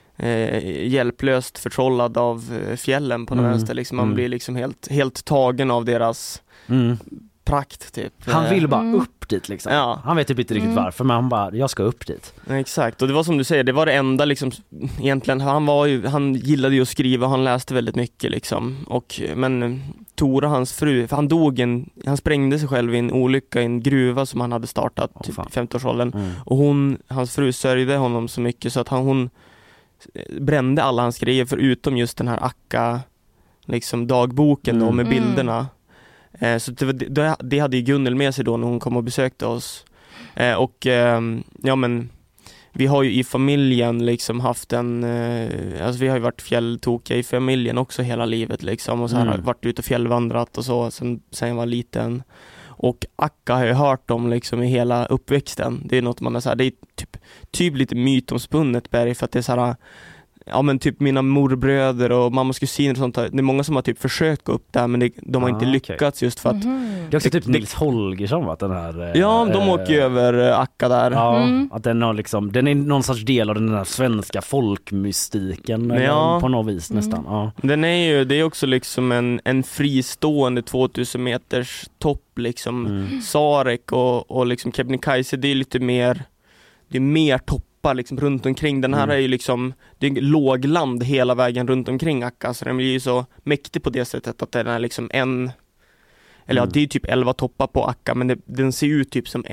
hjälplöst förtrollad av fjällen på något vänster. Liksom, man blir liksom helt tagen av deras prakt typ. Han vill bara upp dit liksom. Ja. Han vet typ inte riktigt varför, men han bara, jag ska upp dit. Exakt, och det var som du säger, det var det enda liksom, egentligen, han gillade ju att skriva, han läste väldigt mycket liksom. Men Tora, hans fru, för han sprängde sig själv i en olycka i en gruva som han hade startat typ 50-årsåldern. Och hans fru sörjde honom så mycket så att hon brände alla hans grejer förutom just den här liksom dagboken då med bilderna. Så det hade ju Gunnel med sig då när hon kom och besökte oss. Och ja, men vi har ju i familjen liksom haft alltså vi har ju varit fjälltokiga i familjen också hela livet liksom, och så här har varit ute och fjällvandrat och så sen jag var liten. Och Akka har jag hört om liksom i hela uppväxten. Det är något man är så här, det är typ lite mytomspunnet berg, för att det är så här, ja men typ mina morbröder och mammas kusiner och sånt. Det är många som har typ försökt gå upp där, men de har inte lyckats just för att det är också typ Nils Holgersson, att den här de åker ju över Akka där. Ja, att den har liksom, den är någon sorts del av den här svenska folkmystiken på något vis nästan. Ja. Den är ju, det är också liksom en fristående 2000 meters topp liksom. Sarek och liksom Kebnekaise, det är lite mer, det är mer toppar liksom runt omkring. Den här är ju liksom, det är lågland hela vägen runt omkring Akka, så den blir ju så mäktig på det sättet att den är liksom eller ja, det är typ 11 toppar på Akka, men den ser ut typ som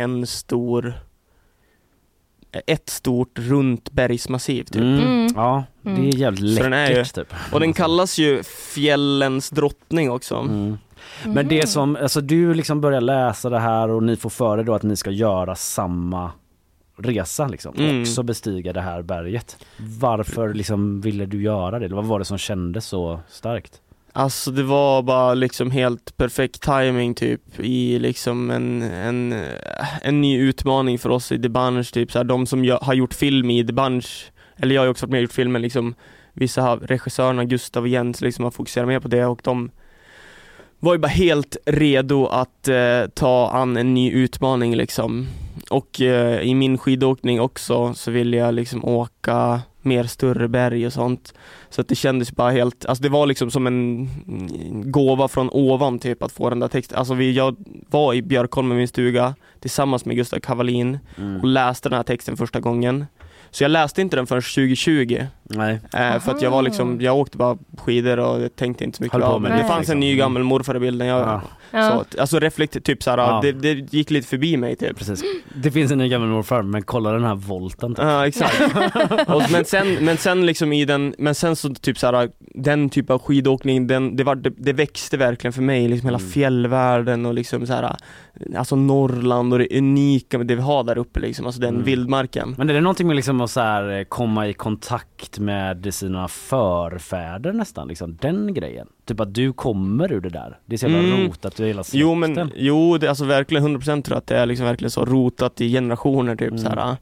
ett stort runt bergsmassiv typ. Ja, det är jävligt läckert typ. Och den kallas ju fjällens drottning också. Men det som, alltså du liksom börjar läsa det här och ni får för er då att ni ska göra samma resa liksom, också bestiga det här berget. Varför liksom ville du göra det? Eller vad var det som kändes så starkt? Alltså det var bara liksom helt perfekt timing typ i liksom en ny utmaning för oss i The Bunch typ så här, de som har gjort film i The Bunch, eller jag har ju också varit med och gjort filmen liksom, vissa av regissörerna, Gustav och Jens liksom har fokuserat mer på det, och de var ju bara helt redo att ta an en ny utmaning liksom. Och i min skidåkning också så ville jag liksom åka mer större berg och sånt. Så att det kändes bara helt, alltså det var liksom som en gåva från ovan typ att få den där texten. Alltså jag var i Björkholm med min stuga tillsammans med Gustav Kavalin och läste den här texten första gången. Så jag läste inte den förrän 2020. Nej. För att jag var liksom, jag åkte bara skidor och jag tänkte inte så mycket av. Men det fanns liksom en ny gammal morfar i bilden. Så, alltså reflekter typ såhär, det gick lite förbi mig typ. Precis. Det finns en ny gammal morfar, men kolla den här volten typ. Ja, exakt. men sen liksom i den, men sen så typ såhär, den typ av skidåkning, det växte verkligen för mig liksom hela fjällvärlden och liksom såhär, alltså Norrland och det unika med det vi har där uppe liksom, alltså den vildmarken. Men är det någonting med liksom att så här komma i kontakt med sina förfäder nästan liksom, den grejen? Typ att du kommer ur det där. Det är så jävla rotat i hela släkten. Jo, det är alltså verkligen 100% tror att det är liksom verkligen så rotat i generationer typ så här.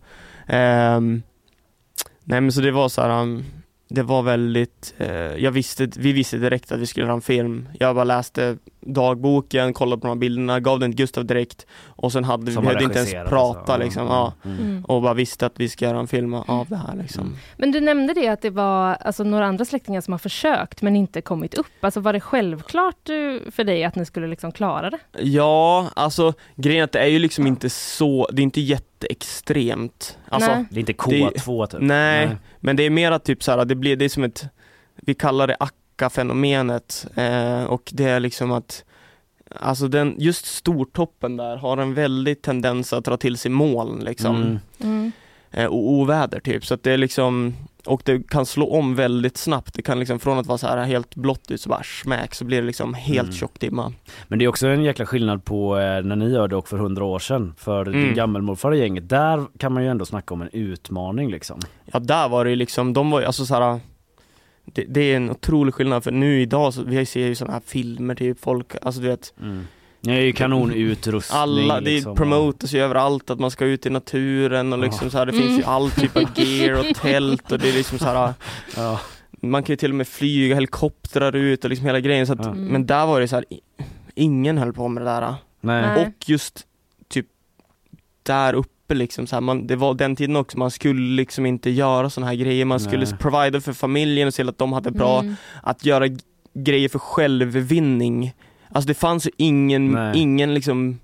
Nej men så det var så här, det var väldigt vi visste direkt att vi skulle göra en film. Jag bara läste dagboken, kollade på de här bilderna, gav den till Gustav direkt, och sen hade vi inte ens prata liksom, och bara visste att vi ska göra en film av det här liksom. Men du nämnde det att det var alltså några andra släktingar som har försökt men inte kommit upp. Alltså var det självklart för dig att ni skulle liksom klara det? Ja, alltså grejen att det är ju liksom inte så, det är inte jätteextremt. Alltså, det är inte K2 typ. Nej, men det är mer att typ så här, det är som ett, vi kallar det Akka-fenomenet, och det är liksom att alltså just stortoppen där har en väldigt tendens att dra till sig moln liksom. Och oväder typ, så att det är liksom, och det kan slå om väldigt snabbt. Det kan liksom från att vara så här helt blått ut så bara smäck, så blir det liksom helt tjock dimma. Men det är också en jäkla skillnad på när ni gör det och för 100 år sedan. För din gammelmorfar i gänget, där kan man ju ändå snacka om en utmaning liksom. Ja, där var det ju liksom, de var ju alltså så här, det är en otrolig skillnad, för nu idag så vi ser ju såna här filmer typ, folk, alltså du vet. Det är ju kanonutrustning. Alla, det liksom, promotas ju överallt att man ska ut i naturen och liksom så här, det finns ju all typ av gear och tält, och det är liksom så här, man kan ju till och med flyga helikoptrar ut och liksom hela grejen, så att, men där var det så här, ingen höll på med det där. Nej. Och just typ där uppe liksom så här, det var den tiden också, man skulle liksom inte göra såna här grejer, man skulle provida för familjen och se att de hade bra, att göra grejer för självvinning. Alltså det fanns ju ingen liksom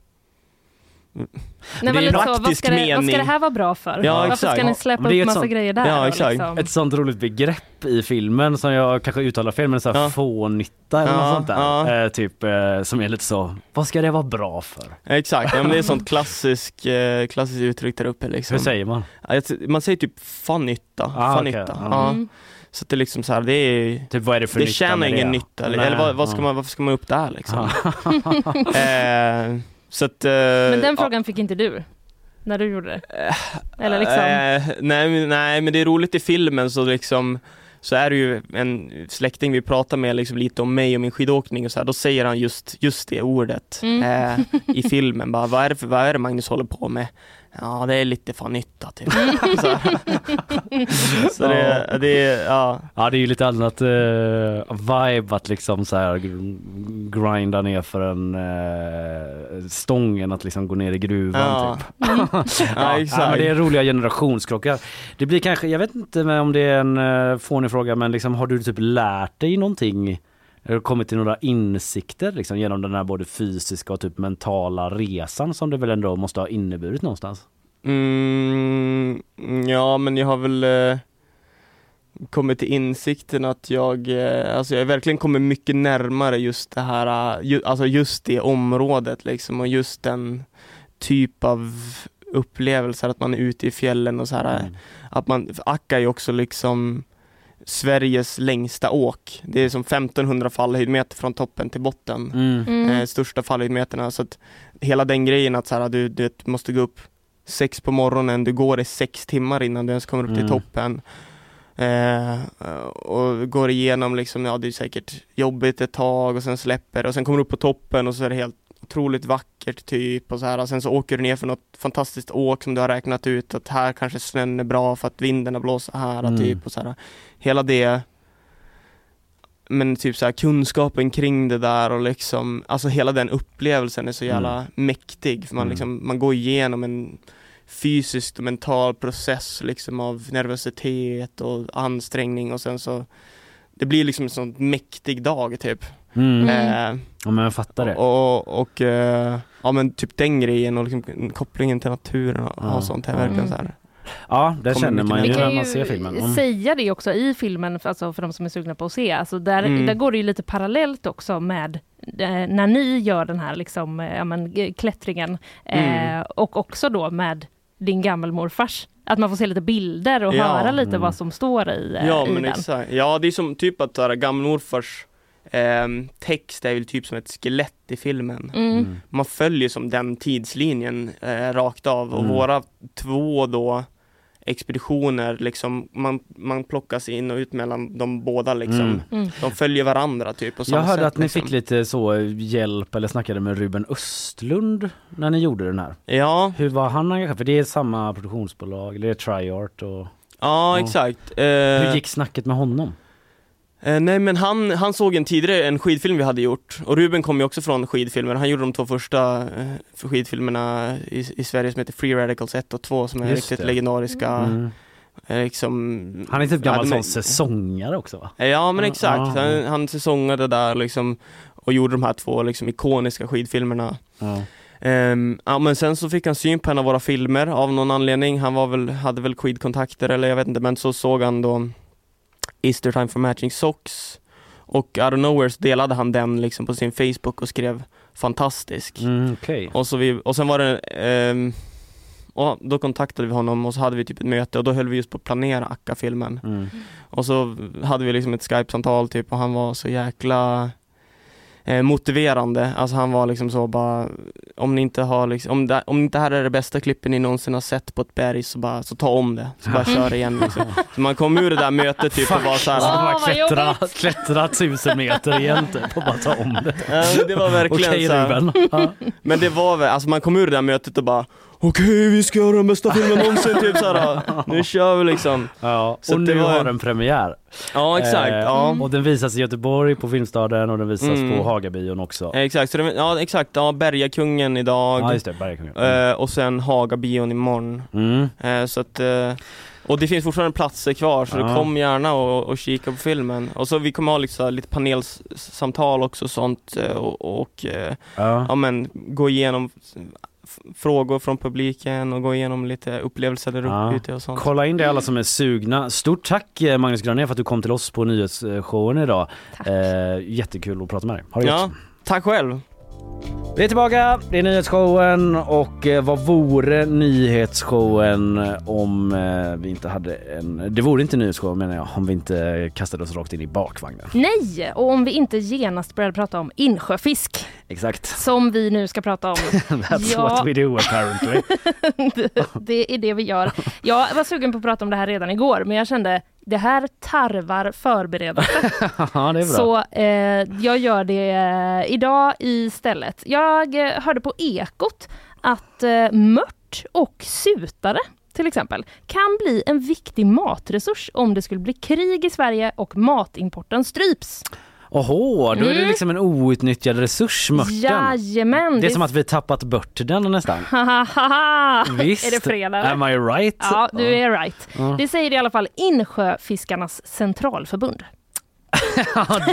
Nej, det är praktisk mening. Vad ska det här vara bra för? Ja, varför exakt. ska ni släppa upp massa grejer där? Ja, exakt. Liksom? Ett sånt roligt begrepp i filmen som jag kanske uttalar fel, men så här fånytta eller något sånt där. Typ som är lite så, vad ska det vara bra för? Exakt, men det är sånt klassiskt uttryck där uppe liksom. Hur säger man? Man säger typ fanytta. Okay. Så att det är liksom så här, det är typ, vad är det för det nytta tjänar med ingen det? nytta eller varför ska man upp där liksom. Så att, men den frågan fick inte du när du gjorde det? Eller liksom? Nej, men det är roligt i filmen så liksom, så är det ju en släkting vi pratar med liksom lite om mig och min skidåkning och så här, då säger han just det ordet i filmen, bara vad är det Magnus håller på med? Ja, det är lite för nytta typ. Så det ja, det är ju lite annat vibe att liksom så här grinda ner för en stången att liksom gå ner i gruvan typ. Ja, exakt. Det är roliga generationskrockar. Det blir kanske, jag vet inte om det är en fånig fråga, men liksom, har du typ lärt dig någonting? Har du kommit till några insikter liksom, genom den här både fysiska och typ mentala resan som det väl ändå måste ha inneburit någonstans? Ja, men jag har väl kommit till insikten att jag verkligen kommer mycket närmare just det här, alltså just det området liksom, och just den typ av upplevelser att man är ute i fjällen och så här, att man, Akka är ju också liksom Sveriges längsta åk. Det är som 1500 fallhöjdmeter från toppen till botten. Största fallhöjdmeterna. Så att hela den grejen att så här, du måste gå upp 6 på morgonen. Du går i 6 timmar innan du ens kommer upp till toppen. Och går igenom liksom, det är säkert jobbigt ett tag och sen släpper och sen kommer du upp på toppen och så är det helt otroligt vackert typ och så här. Och sen så åker du ner för något fantastiskt åk som du har räknat ut att här kanske snön är bra för att vinden blåser här typ och så här. Hela det, men typ så här kunskapen kring det där och liksom, alltså hela den upplevelsen är så jävla mäktig för man liksom, man går igenom en fysisk och mental process liksom av nervositet och ansträngning och sen så det blir liksom en sån mäktig dag typ. Ja, men jag fattar det. Och ja, men typ den grejen och liksom kopplingen till naturen och sånt här verkligen så här. Ja, det känner man ju när man ser filmen. Säga det också i filmen, alltså för de som är sugna på att se. Alltså där går det ju lite parallellt också med när ni gör den här liksom, klättringen och också då med din gammelmorfars. Att man får se lite bilder och höra lite vad som står i men den. Exakt. Ja, det är som typ att gammelmorfars text är väl typ som ett skelett i filmen. Man följer som den tidslinjen rakt av och våra 2 då expeditioner liksom, man plockas in och ut mellan de båda liksom. De följer varandra typ på samma Jag hörde sätt, att ni liksom. fick lite så hjälp eller snackade med Ruben Östlund när ni gjorde den här. Ja. Hur var han engagerad? För det är samma produktionsbolag, eller Triart och... Ja, exakt. Hur gick snacket med honom? Nej, men han såg en skidfilm vi hade gjort. Och Ruben kom ju också från skidfilmer. Han gjorde de 2 första skidfilmerna i Sverige som heter Free Radicals 1 och 2 som är riktigt legendariska. Liksom, han är typ gammal sån säsongare också, va? Ja, men exakt. Han säsongade där liksom, och gjorde de här 2 liksom, ikoniska skidfilmerna. Men sen så fick han syn på en av våra filmer av någon anledning. Han hade väl skidkontakter eller jag vet inte, men så såg han då Is there time for matching socks? Och out of nowhere delade han den liksom på sin Facebook och skrev fantastisk. Okay. Och sen var det och då kontaktade vi honom och så hade vi typ ett möte och då höll vi just på att planera Akka-filmen. Och så hade vi liksom ett Skype-samtal typ och han var så jäkla motiverande. Alltså han var liksom så bara, om ni inte har liksom, om inte här är det bästa klippen ni någonsin har sett på ett berg så ta om det. Så bara kör igen liksom. Så man kom ur det där mötet typ och var så här, klättra 1000 meter igen typ och bara ta om det. Det var verkligen okej, så här. Men det var väl, alltså man kom ur det där mötet och bara okej, vi ska göra den bästa filmen någonsin typ så här. Nu kör vi liksom. Ja, så och nu har den premiär. Ja, exakt. Och den visas i Göteborg på Filmstaden och den visas på Hagabion också. Exakt, så exakt. Ja, Bergakungen idag. Ja, just det, Bergakungen. Och sen Hagabion imorgon. Så att och det finns fortfarande platser kvar så kom gärna och kika på filmen. Och så vi kommer ha liksom lite panelsamtal också sånt och men gå igenom frågor från publiken och gå igenom lite upplevelser där ute och sånt. Kolla in det alla som är sugna. Stort tack Magnus Granér för att du kom till oss på nyhetsshowen idag. Jättekul att prata med dig. Ha det gott. Tack själv. Vi är tillbaka, det är nyhetsshowen och vad vore nyhetsshowen om vi inte hade det vore inte nyhetsshow menar jag, om vi inte kastade oss rakt in i bakvagnen. Nej, och om vi inte genast började prata om insjöfisk. Exakt. Som vi nu ska prata om. That's what we do apparently. Det är det vi gör. Jag var sugen på att prata om det här redan igår, men jag kände det här tarvar förberedelse. Ja, det är bra. Så jag gör det idag istället. Jag hörde på Ekot att mört och sutare till exempel kan bli en viktig matresurs om det skulle bli krig i Sverige och matimporten stryps. Oho, då är det liksom en outnyttjad resurs, mörten. Jajamän. Det är som att vi tappat bort den nästan. Visst. Är det fredag? Am I right? Ja, du är right. Det säger i alla fall Insjöfiskarnas centralförbund. Det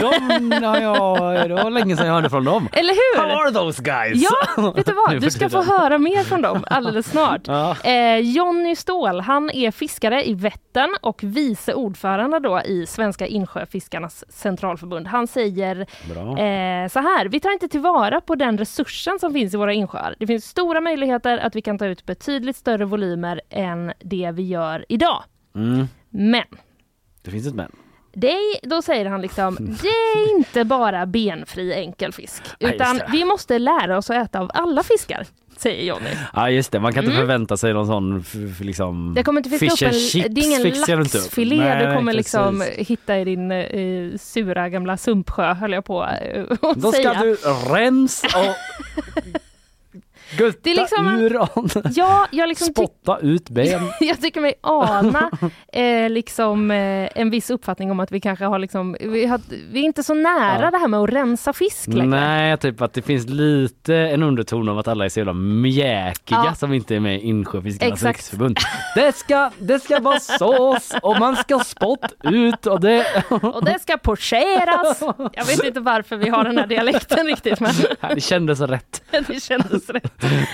var länge sedan jag hörde från dem. Eller hur? How are those guys? Ja, vet du vad? Du ska få höra mer från dem alldeles snart. Jonny Ståhl, han är fiskare i Vättern och vice ordförande då i Svenska Insjöfiskarnas centralförbund. Han säger så här: vi tar inte tillvara på den resursen som finns i våra insjöar. Det finns stora möjligheter att vi kan ta ut betydligt större volymer än det vi gör idag. Men det finns ett men. Då säger han liksom, det är inte bara benfri enkel fisk, utan vi måste lära oss att äta av alla fiskar, säger Jonny. Ja, just det. Man kan inte förvänta sig någon sån liksom det kommer inte fiska upp det är ingen laxfilé du kommer liksom hitta i din sura gamla sumpsjö, höll jag på att då säga. Ska du rensa och gutta det är liksom uran. Jag liksom spotta ut ben. Jag tycker mig ana liksom en viss uppfattning om att vi kanske har liksom vi är inte så nära det här med att rensa fisk längre. Nej, typ att det finns lite en underton av att alla är så jävla mjäkiga som inte är med i Insjöfiskarnas riksförbund. Det ska vara sås och man ska spott ut och det ska pocheras. Jag vet inte varför vi har den här dialekten riktigt, men det kändes rätt. Det kändes rätt.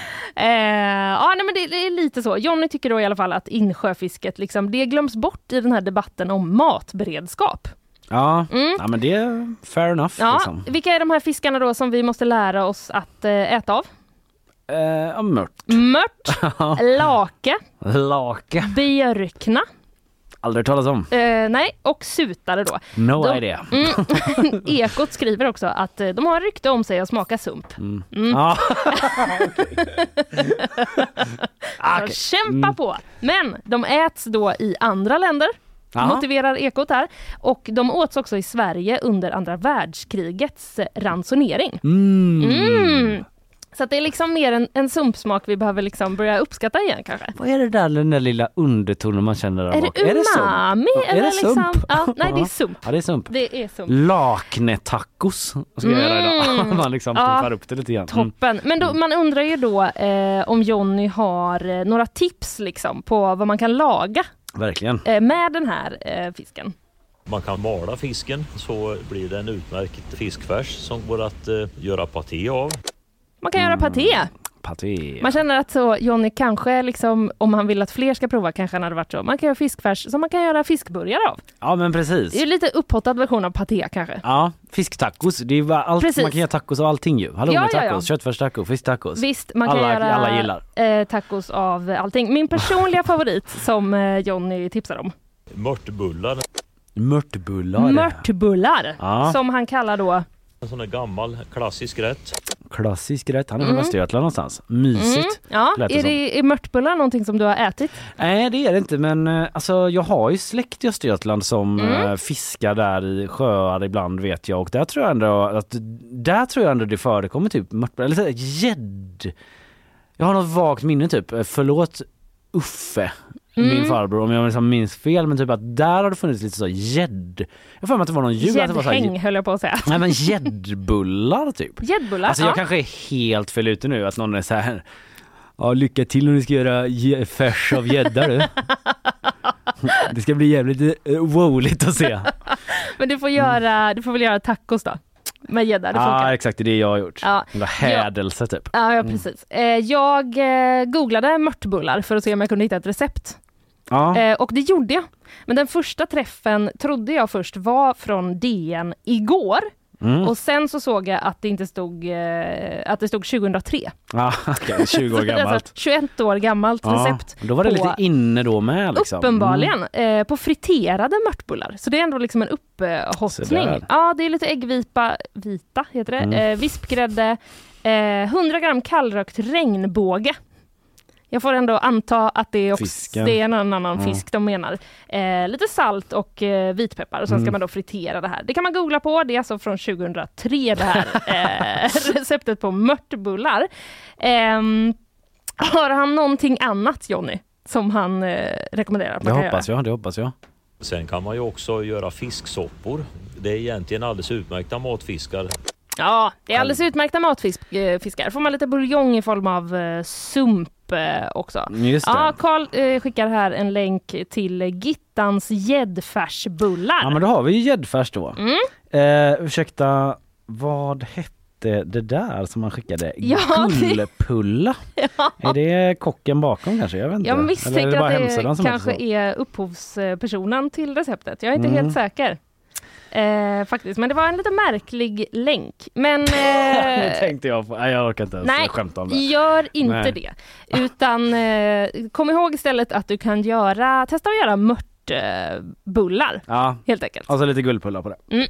Men det är lite så. Jonny tycker då i alla fall att insjöfisket liksom, det glöms bort i den här debatten om matberedskap. Ja, men det är fair enough. Ja, liksom. Vilka är de här fiskarna då som vi måste lära oss att äta av? Mört, lake, björkna. Aldrig talas om. Nej, och sutare då. No idea. Ekot skriver också att de har rykte om sig att smaka sump. Så kämpa på. Men de äts då i andra länder. Motiverar Ekot här. Och de åts också i Sverige under andra världskrigets ransonering. Så att det är liksom mer en sumpsmak vi behöver liksom börja uppskatta igen kanske. Vad är det där, den där lilla undertonen man känner där bak? Är det umami? Är det liksom? sump? Nej, det är sump. Ja, det är sump. Det är sump. Laknetacos ska jag göra idag. Man liksom puffar upp det lite grann. Toppen. Men då, man undrar ju då om Jonny har några tips liksom på vad man kan laga. Verkligen. Med den här fisken. Man kan mala fisken så blir det en utmärkt fiskfärs som går att göra paté av. Man kan göra paté. Man känner att så Jonny kanske liksom, om han vill att fler ska prova, kanske han hade varit så. Man kan göra fiskfärs som man kan göra fiskburgare av. Ja, men precis. Det är lite upphottad version av paté kanske. Ja, fisktacos. Det är ju allt, man kan göra tacos av allting ju. Tacos, köttfärstacos, fisktacos. Visst, man kan alla göra tacos av allting. Min personliga favorit som Jonny tipsar om. Mörtbullar. Ja. Som han kallar då. En sån här gammal klassisk rätt. Han är från Östergötland någonstans. Mysigt. Ja, är mörtbullar någonting som du har ätit? Nej, det är det inte, men alltså, jag har ju släkt i Östergötland som fiskar där i sjöar ibland, vet jag, och där tror jag ändå det förekommer typ mörtbullar eller gädd. Jag har något vagt minne typ. Förlåt Uffe, min farbror, om jag liksom minns fel, men typ att där har det funnits lite så gädd. Jag får mig att det var någon djur. Gäddhäng höll jag på att säga. Nej, men gäddbullar typ. Gäddbullar? Alltså jag kanske är helt fel ute nu, att någon är så här: ja, lycka till om ni ska göra färs av gädda du. Det ska bli jävligt roligt att se. Men du får väl göra tacos då? Med gädda, det funkar. Ja, exakt, det är det jag har gjort. Ja. Det var hädelse typ. Ja, precis. Jag googlade mörtbullar för att se om jag kunde hitta ett recept. Ja. Och det gjorde jag. Men den första träffen trodde jag först var från DN igår. Och sen så såg jag att det inte stod att det stod 2003. Ja, okay, 20 år gammalt. Alltså 21 år gammalt recept. Då var det lite inne då med. Liksom. Uppenbarligen. På friterade mörtbullar. Så det är ändå liksom en upphottning. Ja, det är lite äggvita heter det. Vispgrädde. 100 gram kallrökt regnbåge. Jag får ändå anta att det är, det är en annan fisk de menar. Lite salt och vitpeppar. Och sen ska man då fritera det här. Det kan man googla på. Det är alltså från 2003 det här receptet på mörtbullar. Har han någonting annat, Johnny, som han rekommenderar att man kan göra? Det hoppas jag. Sen kan man ju också göra fisksoppor. Det är egentligen alldeles utmärkta matfiskar. Ja, det är alldeles utmärkta matfiskar. Får man lite buljong i form av sump också. Just det. Ja, Carl skickar här en länk till Gittans gäddfärsbullar. Ja, men då har vi ju gäddfärs då. Ursäkta, vad hette det där som man skickade? Gullpulla? Ja. Är det kocken bakom kanske? Jag vet inte. Jag misstänker att det kanske är upphovspersonen till receptet. Jag är inte helt säker. Faktiskt, men det var en lite märklig länk. Men det tänkte jag på. Jag orkar inte ens skämta om det. Gör inte det. Utan kom ihåg istället att du kan testa att göra mörtbullar. Ja. Helt enkelt. Alltså lite guldpulla på det.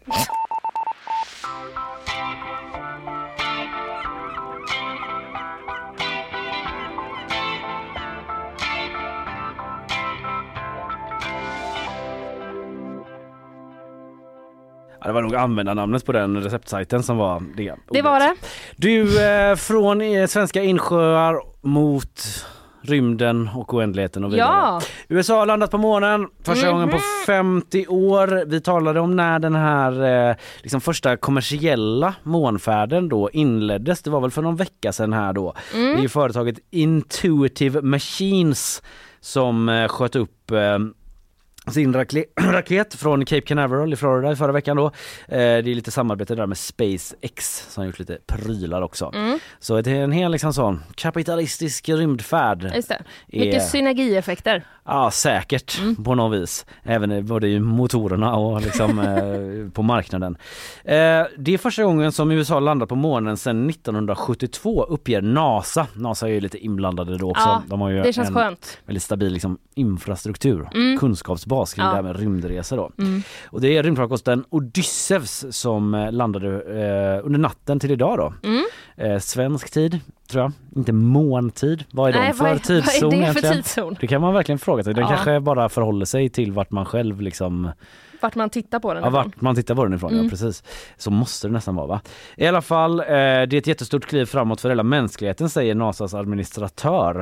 Det var nog användarnamnet på den receptsajten som var det. Det var det. Du, från svenska insjöar mot rymden och oändligheten och vidare. Ja. USA har landat på månen första gången på 50 år. Vi talade om när den här liksom första kommersiella månfärden då inleddes. Det var väl för någon vecka sedan här då. Det är ju företaget Intuitive Machines som sköt upp sin raket från Cape Canaveral i Florida i förra veckan då. Det är lite samarbete där med SpaceX som har gjort lite prylar också. Så det är en hel liksom sån kapitalistisk rymdfärd. Just det. Mycket synergieffekter. Ja, säkert på något vis. Även både i motorerna och liksom på marknaden. Det är första gången som USA landar på månen sedan 1972 uppger NASA. NASA är ju lite inblandade då också. Ja, de har ju det känns skönt. Väldigt stabil liksom, infrastruktur, kunskapsbas kring det här med rymdresor då. Och det är rymdfarkosten Odysseus som landade under natten till idag då. Svensk tid, tror jag. Inte måntid. Vad är det för tidszon egentligen? Det kan man verkligen fråga sig. Den kanske bara förhåller sig till vart man själv liksom... Vart man tittar på den ifrån. Ja, vart man tittar på den ifrån, ja precis. Så måste det nästan vara, va? I alla fall, det är ett jättestort kliv framåt för hela mänskligheten, säger NASAs administratör.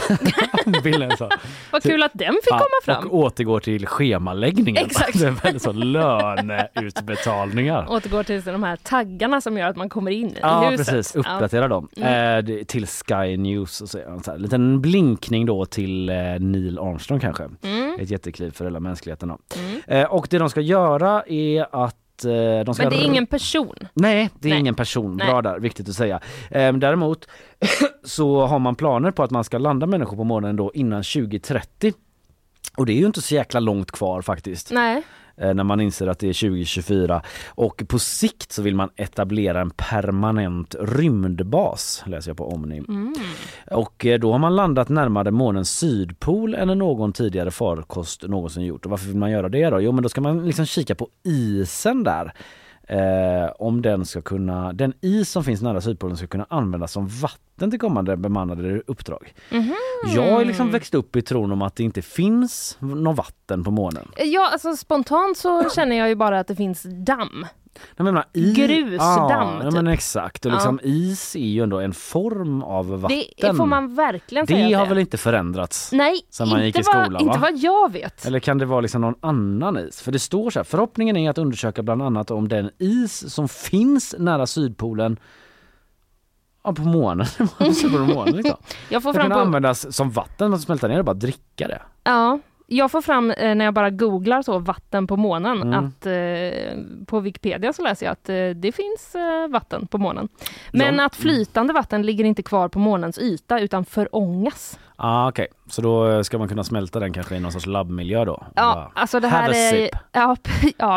Vad kul att den fick komma fram. Och återgår till schemaläggningen. Exakt. Det är väldigt så löneutbetalningar. Återgår till de här taggarna som gör att man kommer in i huset. Ja, precis. Uppdatera dem. Till Sky News och så en liten blinkning då till Neil Armstrong kanske. Ett jättekliv för hela mänskligheten. Och det de ska göra är att de ska... Men det är ingen person. Nej, det är ingen person. Bra där, viktigt att säga. Däremot så har man planer på att man ska landa människor på månen då innan 2030. Och det är ju inte så jäkla långt kvar faktiskt. Nej. När man inser att det är 2024. Och på sikt så vill man etablera en permanent rymdbas, läser jag på Omni. Och då har man landat närmare månens sydpol än någon tidigare farkost någonsin gjort. Och varför vill man göra det då? Jo, men då ska man liksom kika på isen där. Om den is som finns nära sydpolen ska kunna användas som vatten till kommande bemannade uppdrag. Jag har liksom växt upp i tron om att det inte finns någon vatten på månen. Ja, alltså spontant så känner jag ju bara att det finns damm. Grusdamm. Ja, men exakt. Och liksom is är ju ändå en form av vatten. Det får man verkligen säga. Det har väl inte förändrats? Nej, sen man gick i skolan, inte vad jag vet. Eller kan det vara liksom någon annan is? För det står så här, förhoppningen är att undersöka bland annat om den is som finns nära sydpolen på månen. Liksom. Jag får kan användas som vatten, man smälter ner och bara dricka det. Ja. Jag får fram när jag bara googlar så vatten på månen att på Wikipedia så läser jag att det finns vatten på månen. Men att flytande vatten ligger inte kvar på månens yta utan förångas. Okej. Så då ska man kunna smälta den kanske i någon sorts labbmiljö då? Ja, alltså det här är... Ja,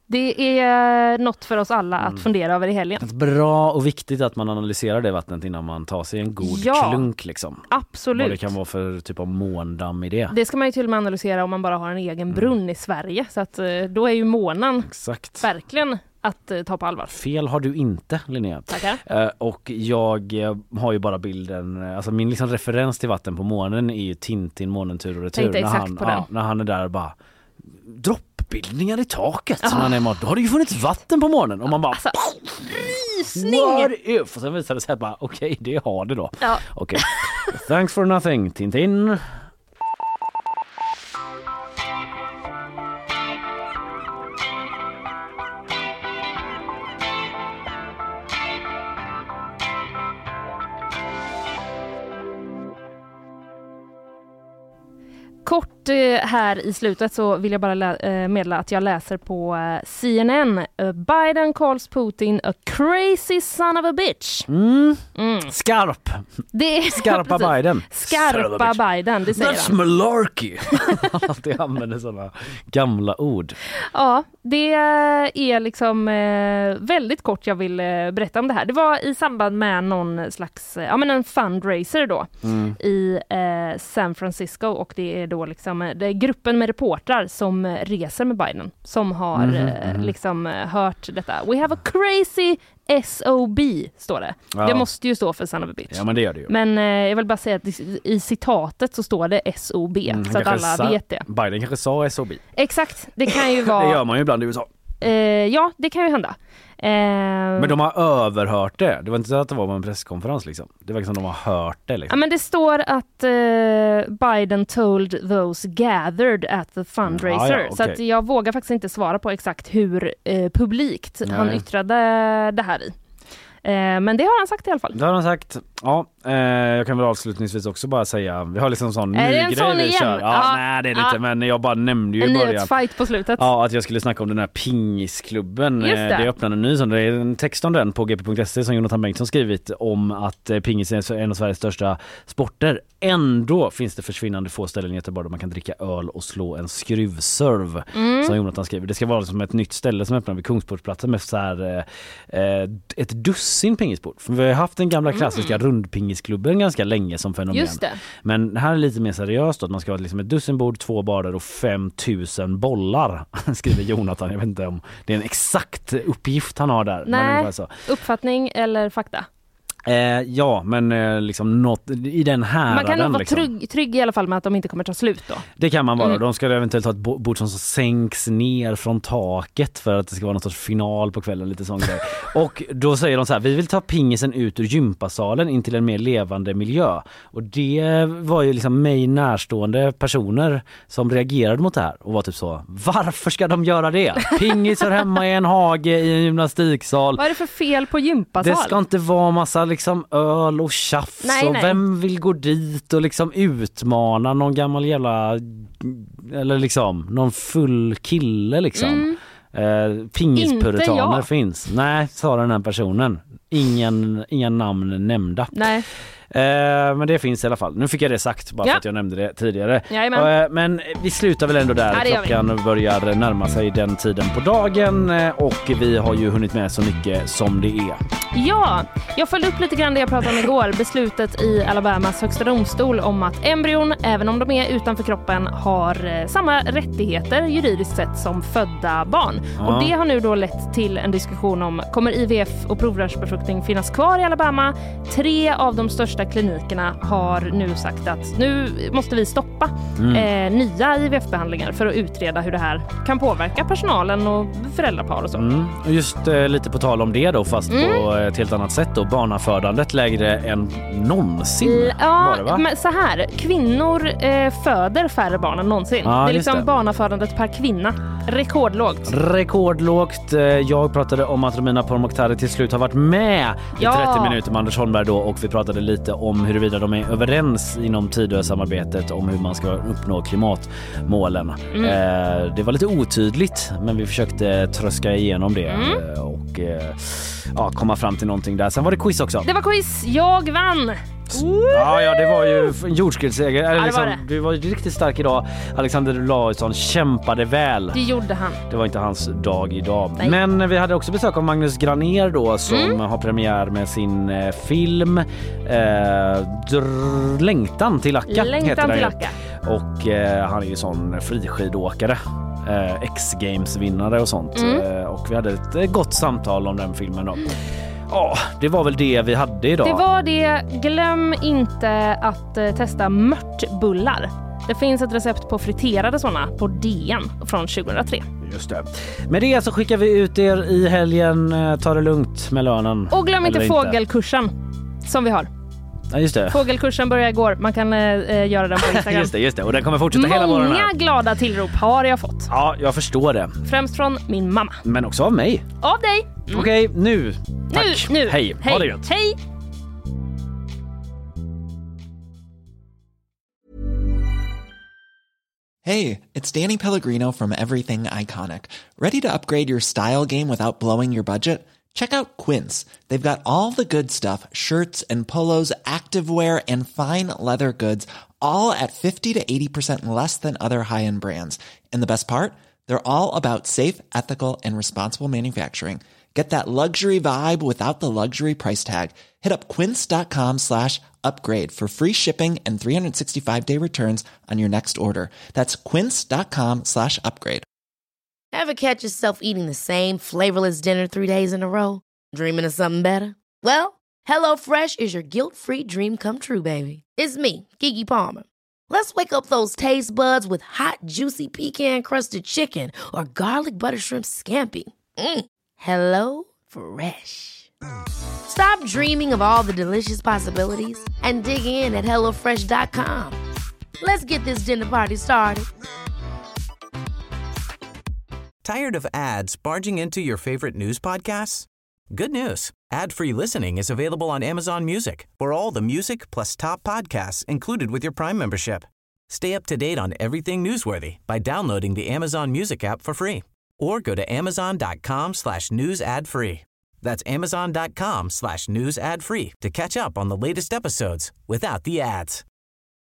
Det är något för oss alla att fundera över i helgen. Bra och viktigt att man analyserar det vattnet innan man tar sig en god klunk liksom. Absolut. Vad det kan vara för typ av måndamm i det. Det ska man ju till och med analysera om man bara har en egen brunn i Sverige. Så att då är ju månen verkligen att ta på allvar. Fel har du inte, Linnea. Tackar. Och jag har ju bara bilden, alltså min liksom referens till vatten på månen är ju Tintin, månen tur och retur. Tänkte exakt på den. När han är där bara droppbildningar i taket. Så han är då har det ju funnits vatten på månen. Och man bara rysning! What if? Och sen visar det sig att bara okej, det har det då. Ja. Okej. Thanks for nothing, Tintin. Kort här i slutet så vill jag bara meddela att jag läser på CNN. Biden calls Putin a crazy son of a bitch. Skarp. Skarpa Biden. Skarpa Biden, det säger That's malarkey. Alltid använder sådana gamla ord. Ja, det är liksom väldigt kort jag vill berätta om det här. Det var i samband med någon slags, en fundraiser då i San Francisco, och det är då liksom det är gruppen med reportrar som reser med Biden som har liksom hört detta. We have a crazy SOB står det. Ja. Det måste ju stå för son of a bitch. Ja, men det gör det ju. Men jag vill bara säga att i citatet så står det SOB så att alla vet det. Biden kanske sa SOB. Exakt, det kan ju vara... Det gör man ju ibland i USA. Ja, det kan ju hända. Men de har överhört det. Det var inte så att det var på en presskonferens liksom. Det var liksom de har hört det liksom. Ja, men det står att Biden told those gathered at the fundraiser. Okay. Så att jag vågar faktiskt inte svara på exakt hur publikt han yttrade det här i. Men det har han sagt i alla fall. Det har han sagt. Ja, jag kan väl avslutningsvis också bara säga, vi har liksom sån ny grej vi kör. Nej, det är lite, men jag bara nämnde ju i början. En nyhetsfight på slutet. Ja, att jag skulle snacka om den här pingisklubben. Det öppnade en ny sån. Det är en text om den på gp.se som Jonathan Bengtsson skrivit om att pingis är en av Sveriges största sporter. Ändå finns det försvinnande få ställen i Göteborg där man kan dricka öl och slå en skruvserv. Som Jonathan skriver. Det ska vara som ett nytt ställe som öppnar vid Kungsportsplatsen med så här, ett dussin pingisbord. För vi har haft den gamla klassiska rundpingisklubben ganska länge som fenomen. Just det. Men här är lite mer seriöst att man ska ha liksom ett dussinbord, 2 barer och 5000 bollar, skriver Jonathan. Jag vet inte om det är en exakt uppgift han har där. Nej, men uppfattning eller fakta? Ja, men liksom något i den här. Man kan nog vara liksom trygg i alla fall med att de inte kommer ta slut då. Det kan man vara. De ska eventuellt ha ett bord som sänks ner från taket för att det ska vara någon sorts final på kvällen, lite sån grej. Och då säger de så här: vi vill ta pingisen ut ur gympasalen in till en mer levande miljö. Och det var ju liksom mig närstående personer som reagerade mot det här och var typ så: varför ska de göra det? Pingis är hemma i en hage i en gymnastiksal. Vad är det för fel på gympasal? Det ska inte vara massa liksom öl och tjafs. Nej. Vem vill gå dit och liksom utmana någon gammal jävla, eller liksom någon full kille liksom. Pingispuritaner finns. Nej, sa den här personen. Inga namn nämnda. Nej. Men det finns i alla fall. Nu fick jag det sagt bara för att jag nämnde det tidigare. Men vi slutar väl ändå där. Klockan börjar närma sig den tiden på dagen och vi har ju hunnit med så mycket som det är. Ja, jag följde upp lite grann det jag pratade om igår. Beslutet i Alabamas högsta domstol om att embryon, även om de är utanför kroppen, har samma rättigheter juridiskt sett som födda barn. Och det har nu då lett till en diskussion om, kommer IVF och provrörsbefruktning finnas kvar i Alabama? 3 av de största klinikerna har nu sagt att nu måste vi stoppa nya IVF-behandlingar för att utreda hur det här kan påverka personalen och föräldrapar och så. Och just lite på tal om det då, fast på ett helt annat sätt då, barnafödandet lägre än någonsin. Ja, men så här, kvinnor föder färre barn än någonsin. Det är liksom barnafödandet per kvinna. Rekordlågt. Jag pratade om att Romina Pourmokhtari till slut har varit med i 30 minuter med Anders Holmberg då, och vi pratade lite om huruvida de är överens inom Tidösamarbetet om hur man ska uppnå klimatmålen. Det var lite otydligt, men vi försökte tröska igenom det och komma fram till någonting där. Sen var det quiz också. Det var quiz, jag vann. Ja, det var ju en jordskredsseger. Ja, liksom, det var det. Du var ju riktigt stark idag. Alexander Olausson kämpade väl. Det gjorde han. Det var inte hans dag idag. Nej. Men vi hade också besök av Magnus Granér då som har premiär med sin film Längtan till Akka. Längtan till Akka. Och han är ju sån friskidåkare. X-games-vinnare och sånt. Och vi hade ett gott samtal om den filmen då. Ja, det var väl det vi hade idag. Det var det. Glöm inte att testa mörtbullar. Det finns ett recept på friterade sådana på DN från 2003. Just det. Med det så skickar vi ut er i helgen. Ta det lugnt med lönen. Och glöm inte fågelkursen som vi har. Ja, just det. Fågelkursen börjar igår. Man kan göra den på Instagram. Just det. Och den kommer fortsätta hela våren. Många glada tillrop har jag fått. Ja, jag förstår det. Främst från min mamma. Men också av mig. Av dig. Okej, nu. Tack. Nu. Hej. Ha det gött. Hej. Hey, it's Danny Pellegrino from Everything Iconic. Ready to upgrade your style game without blowing your budget? Check out Quince. They've got all the good stuff, shirts and polos, activewear, and fine leather goods, all at 50 to 80% less than other high-end brands. And the best part? They're all about safe, ethical, and responsible manufacturing. Get that luxury vibe without the luxury price tag. Hit up quince.com/upgrade for free shipping and 365-day returns on your next order. That's quince.com/upgrade. Ever catch yourself eating the same flavorless dinner 3 days in a row? Dreaming of something better? Well, HelloFresh is your guilt-free dream come true, baby. It's me, Keke Palmer. Let's wake up those taste buds with hot, juicy pecan-crusted chicken or garlic butter shrimp scampi. Hello Fresh. Stop dreaming of all the delicious possibilities and dig in at HelloFresh.com. Let's get this dinner party started. Tired of ads barging into your favorite news podcasts? Good news. Ad-free listening is available on Amazon Music for all the music plus top podcasts included with your Prime membership. Stay up to date on everything newsworthy by downloading the Amazon Music app for free or go to amazon.com/news ad free. That's amazon.com/news ad free to catch up on the latest episodes without the ads.